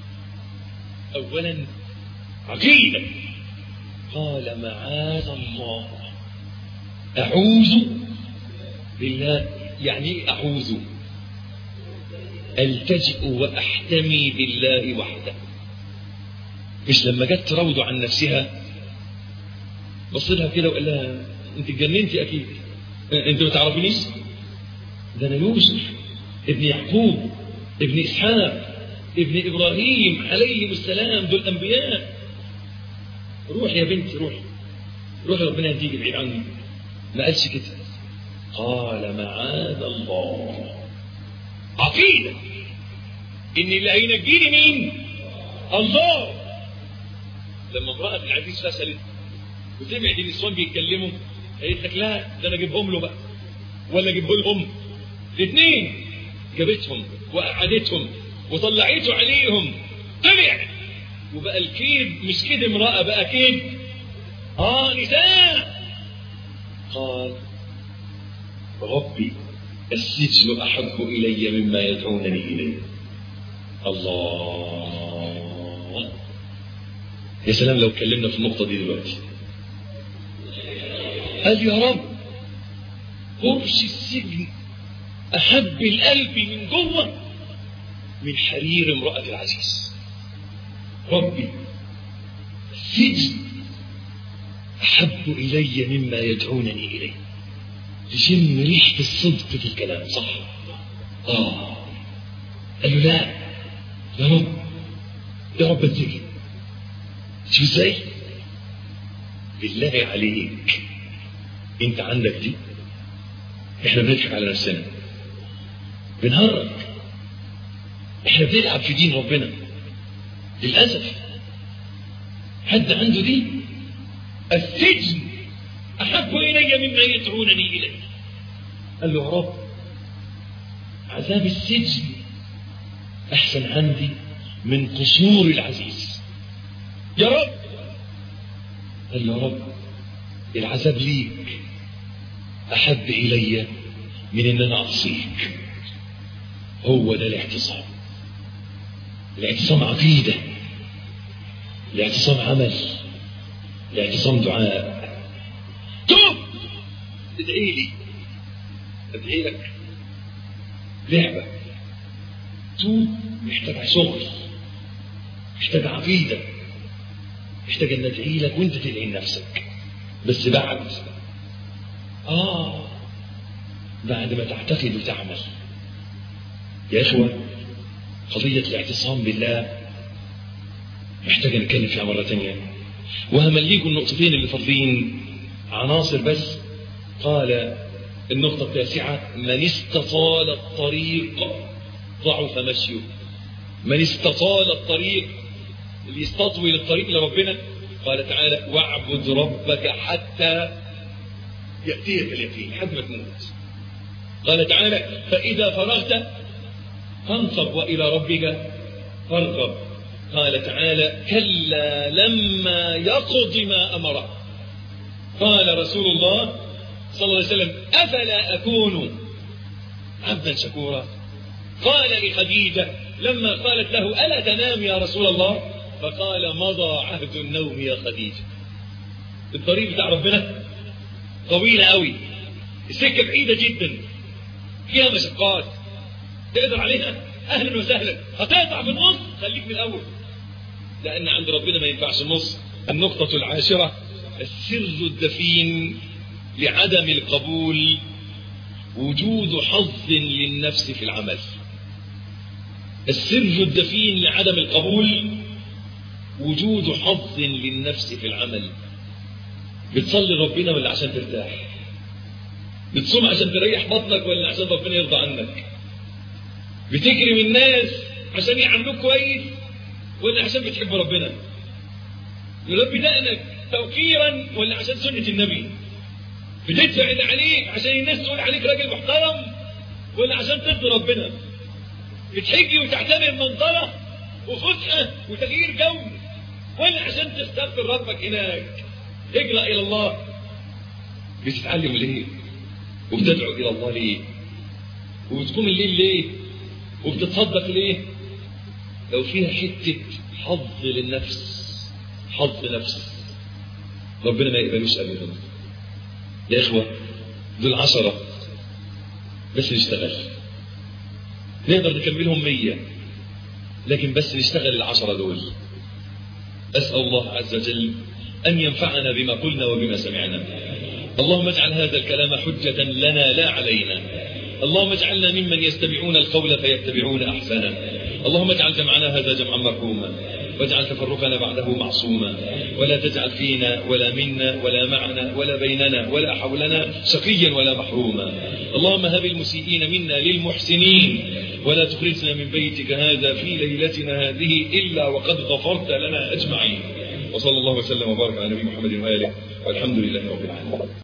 اولا عقيدة. قال: معاذ الله، اعوذ بالله. يعني ايه اعوذ؟ التجئ واحتمي بالله وحده. مش لما جت تراود عن نفسها بص لها كده وقال لها: انت اتجننتي اكيد، انت ما تعرفينيش، ده انا يوسف ابن يعقوب ابن اسحاق ابن ابراهيم عليهم السلام، دول انبياء. روح يا بنتي روحي، روحي ربنا يهديكي بعيد عني. ما قالش كده، قال: معاذ الله. عقيدة ان اللي هينجيني مين؟ الله. لما امرأة العزيز فسلت وسمعت النسوان بيتكلموا قالت لك: لا ده انا اجيبهم له بقى ولا اجيبه لهم. الاثنين جابتهم وقعدتهم وطلعته عليهم، طلع وبقى الكيد مش كيد امرأة، بقى كيد نساء. قال: ربي السجن أحب إلي مما يدعونني إليه. الله، يا سلام لو اتكلمنا في النقطة دي دلوقتي. قال: يا رب فرش السجن أحب القلب من جوه من حرير امرأة العزيز. ربي السجن أحب إلي مما يدعونني إليه. تشم ريحة الصدق في الكلام، صح؟ قال له: لا يا رب، يا رب السجن. شو ازاي؟ بالله عليك انت عندك دي؟ احنا بنضحك على نفسنا، بنهرج، احنا بنلعب في دين ربنا للأسف. حد عنده دي؟ السجن أحب إلي مما يدعونني إليه. قال له: يا رب عذاب السجن أحسن عندي من قصور العزيز. يا رب. قال له: يا رب العذاب ليك أحب إلي من إن أنا أعصيك. هو ده الاعتصام. الاعتصام عقيدة، الاعتصام عمل، الاعتصام دعاء. توب، ادعي لي، ادعي لك. لعبة توب محتاج شغل، محتاج عقيدة، محتاج ان ادعي لك وانت تدعي لنفسك، بس بعد ما تعتقد وتعمل. يا إخوة، قضية الاعتصام بالله محتاج نتكلم فيها مرة تانية، وهمليكم النقطتين اللي فاضلين عناصر بس. قال النقطة التاسعة: من استطال الطريق ضعف مشيه. من استطال الطريق، اللي يستطول الطريق لربنا، قال تعالى: واعبد ربك حتى يأتيك اليقين، حتى ما تموت. قال تعالى: فإذا فرغت فانصب وإلى ربك فارغب. قال تعالى: كلا لما يقض ما أمره. قال رسول الله صلى الله عليه وسلم: أفلا أكون عبدا شكورا. قال لخديجة لما قالت له: ألا تنام يا رسول الله؟ فقال: مضى عهد النوم يا خديجة. الطريق بتاع ربنا طويلة قوي، السكة بعيدة جدا، فيها مشقات، تقدر عليها أهلا وسهلا. هتقطع في النص، خليك من الأول، لأن عند ربنا ما ينفعش النص. النقطة العاشرة: السر الدفين لعدم القبول وجود حظ للنفس في العمل. السر الدفين لعدم القبول وجود حظ للنفس في العمل. بتصلي ربنا ولا عشان ترتاح؟ بتصوم عشان تريح بطنك ولا عشان ربنا يرضى عنك؟ بتكرم الناس عشان يعاملوك كويس ولا عشان بتحب ربنا؟ يربي دقنك توقيرا ولا عشان سنة النبي؟ بتدفع اللي عليك عشان الناس تقول عليك راجل محترم ولا عشان ترضي ربنا؟ بتحجي وتعتبر منظرة وفسحة وتغيير جو ولا عشان تستغفر ربك هناك؟ اجرأ إلى الله. بتتعلم ليه؟ وبتدعو إلى الله ليه؟ وبتقوم الليل ليه؟ وبتتصدق ليه؟ لو فيها حتة حظ للنفس، حظ نفس، ربنا ما يقبلوش أبدا. يا إخوة، دول 10 بس نشتغل. نقدر نكملهم 100 لكن بس نشتغل 10 دول. أسأل الله عز وجل أن ينفعنا بما قلنا وبما سمعنا. اللهم اجعل هذا الكلام حجة لنا لا علينا. اللهم اجعلنا ممن يستمعون القول فيتبعون أحسنه. اللهم اجعل جمعنا هذا جمعا مرحوما، واجعل تفرقنا بعده معصوما، ولا تجعل فينا ولا منا ولا معنا ولا بيننا ولا حولنا شقيا ولا محروما. اللهم هب المسيئين منا للمحسنين، ولا تخرجنا من بيتك هذا في ليلتنا هذه إلا وقد غفرت لنا أجمعين. وصلى الله وسلم وبارك على نبينا محمد وآله، والحمد لله رب العالمين.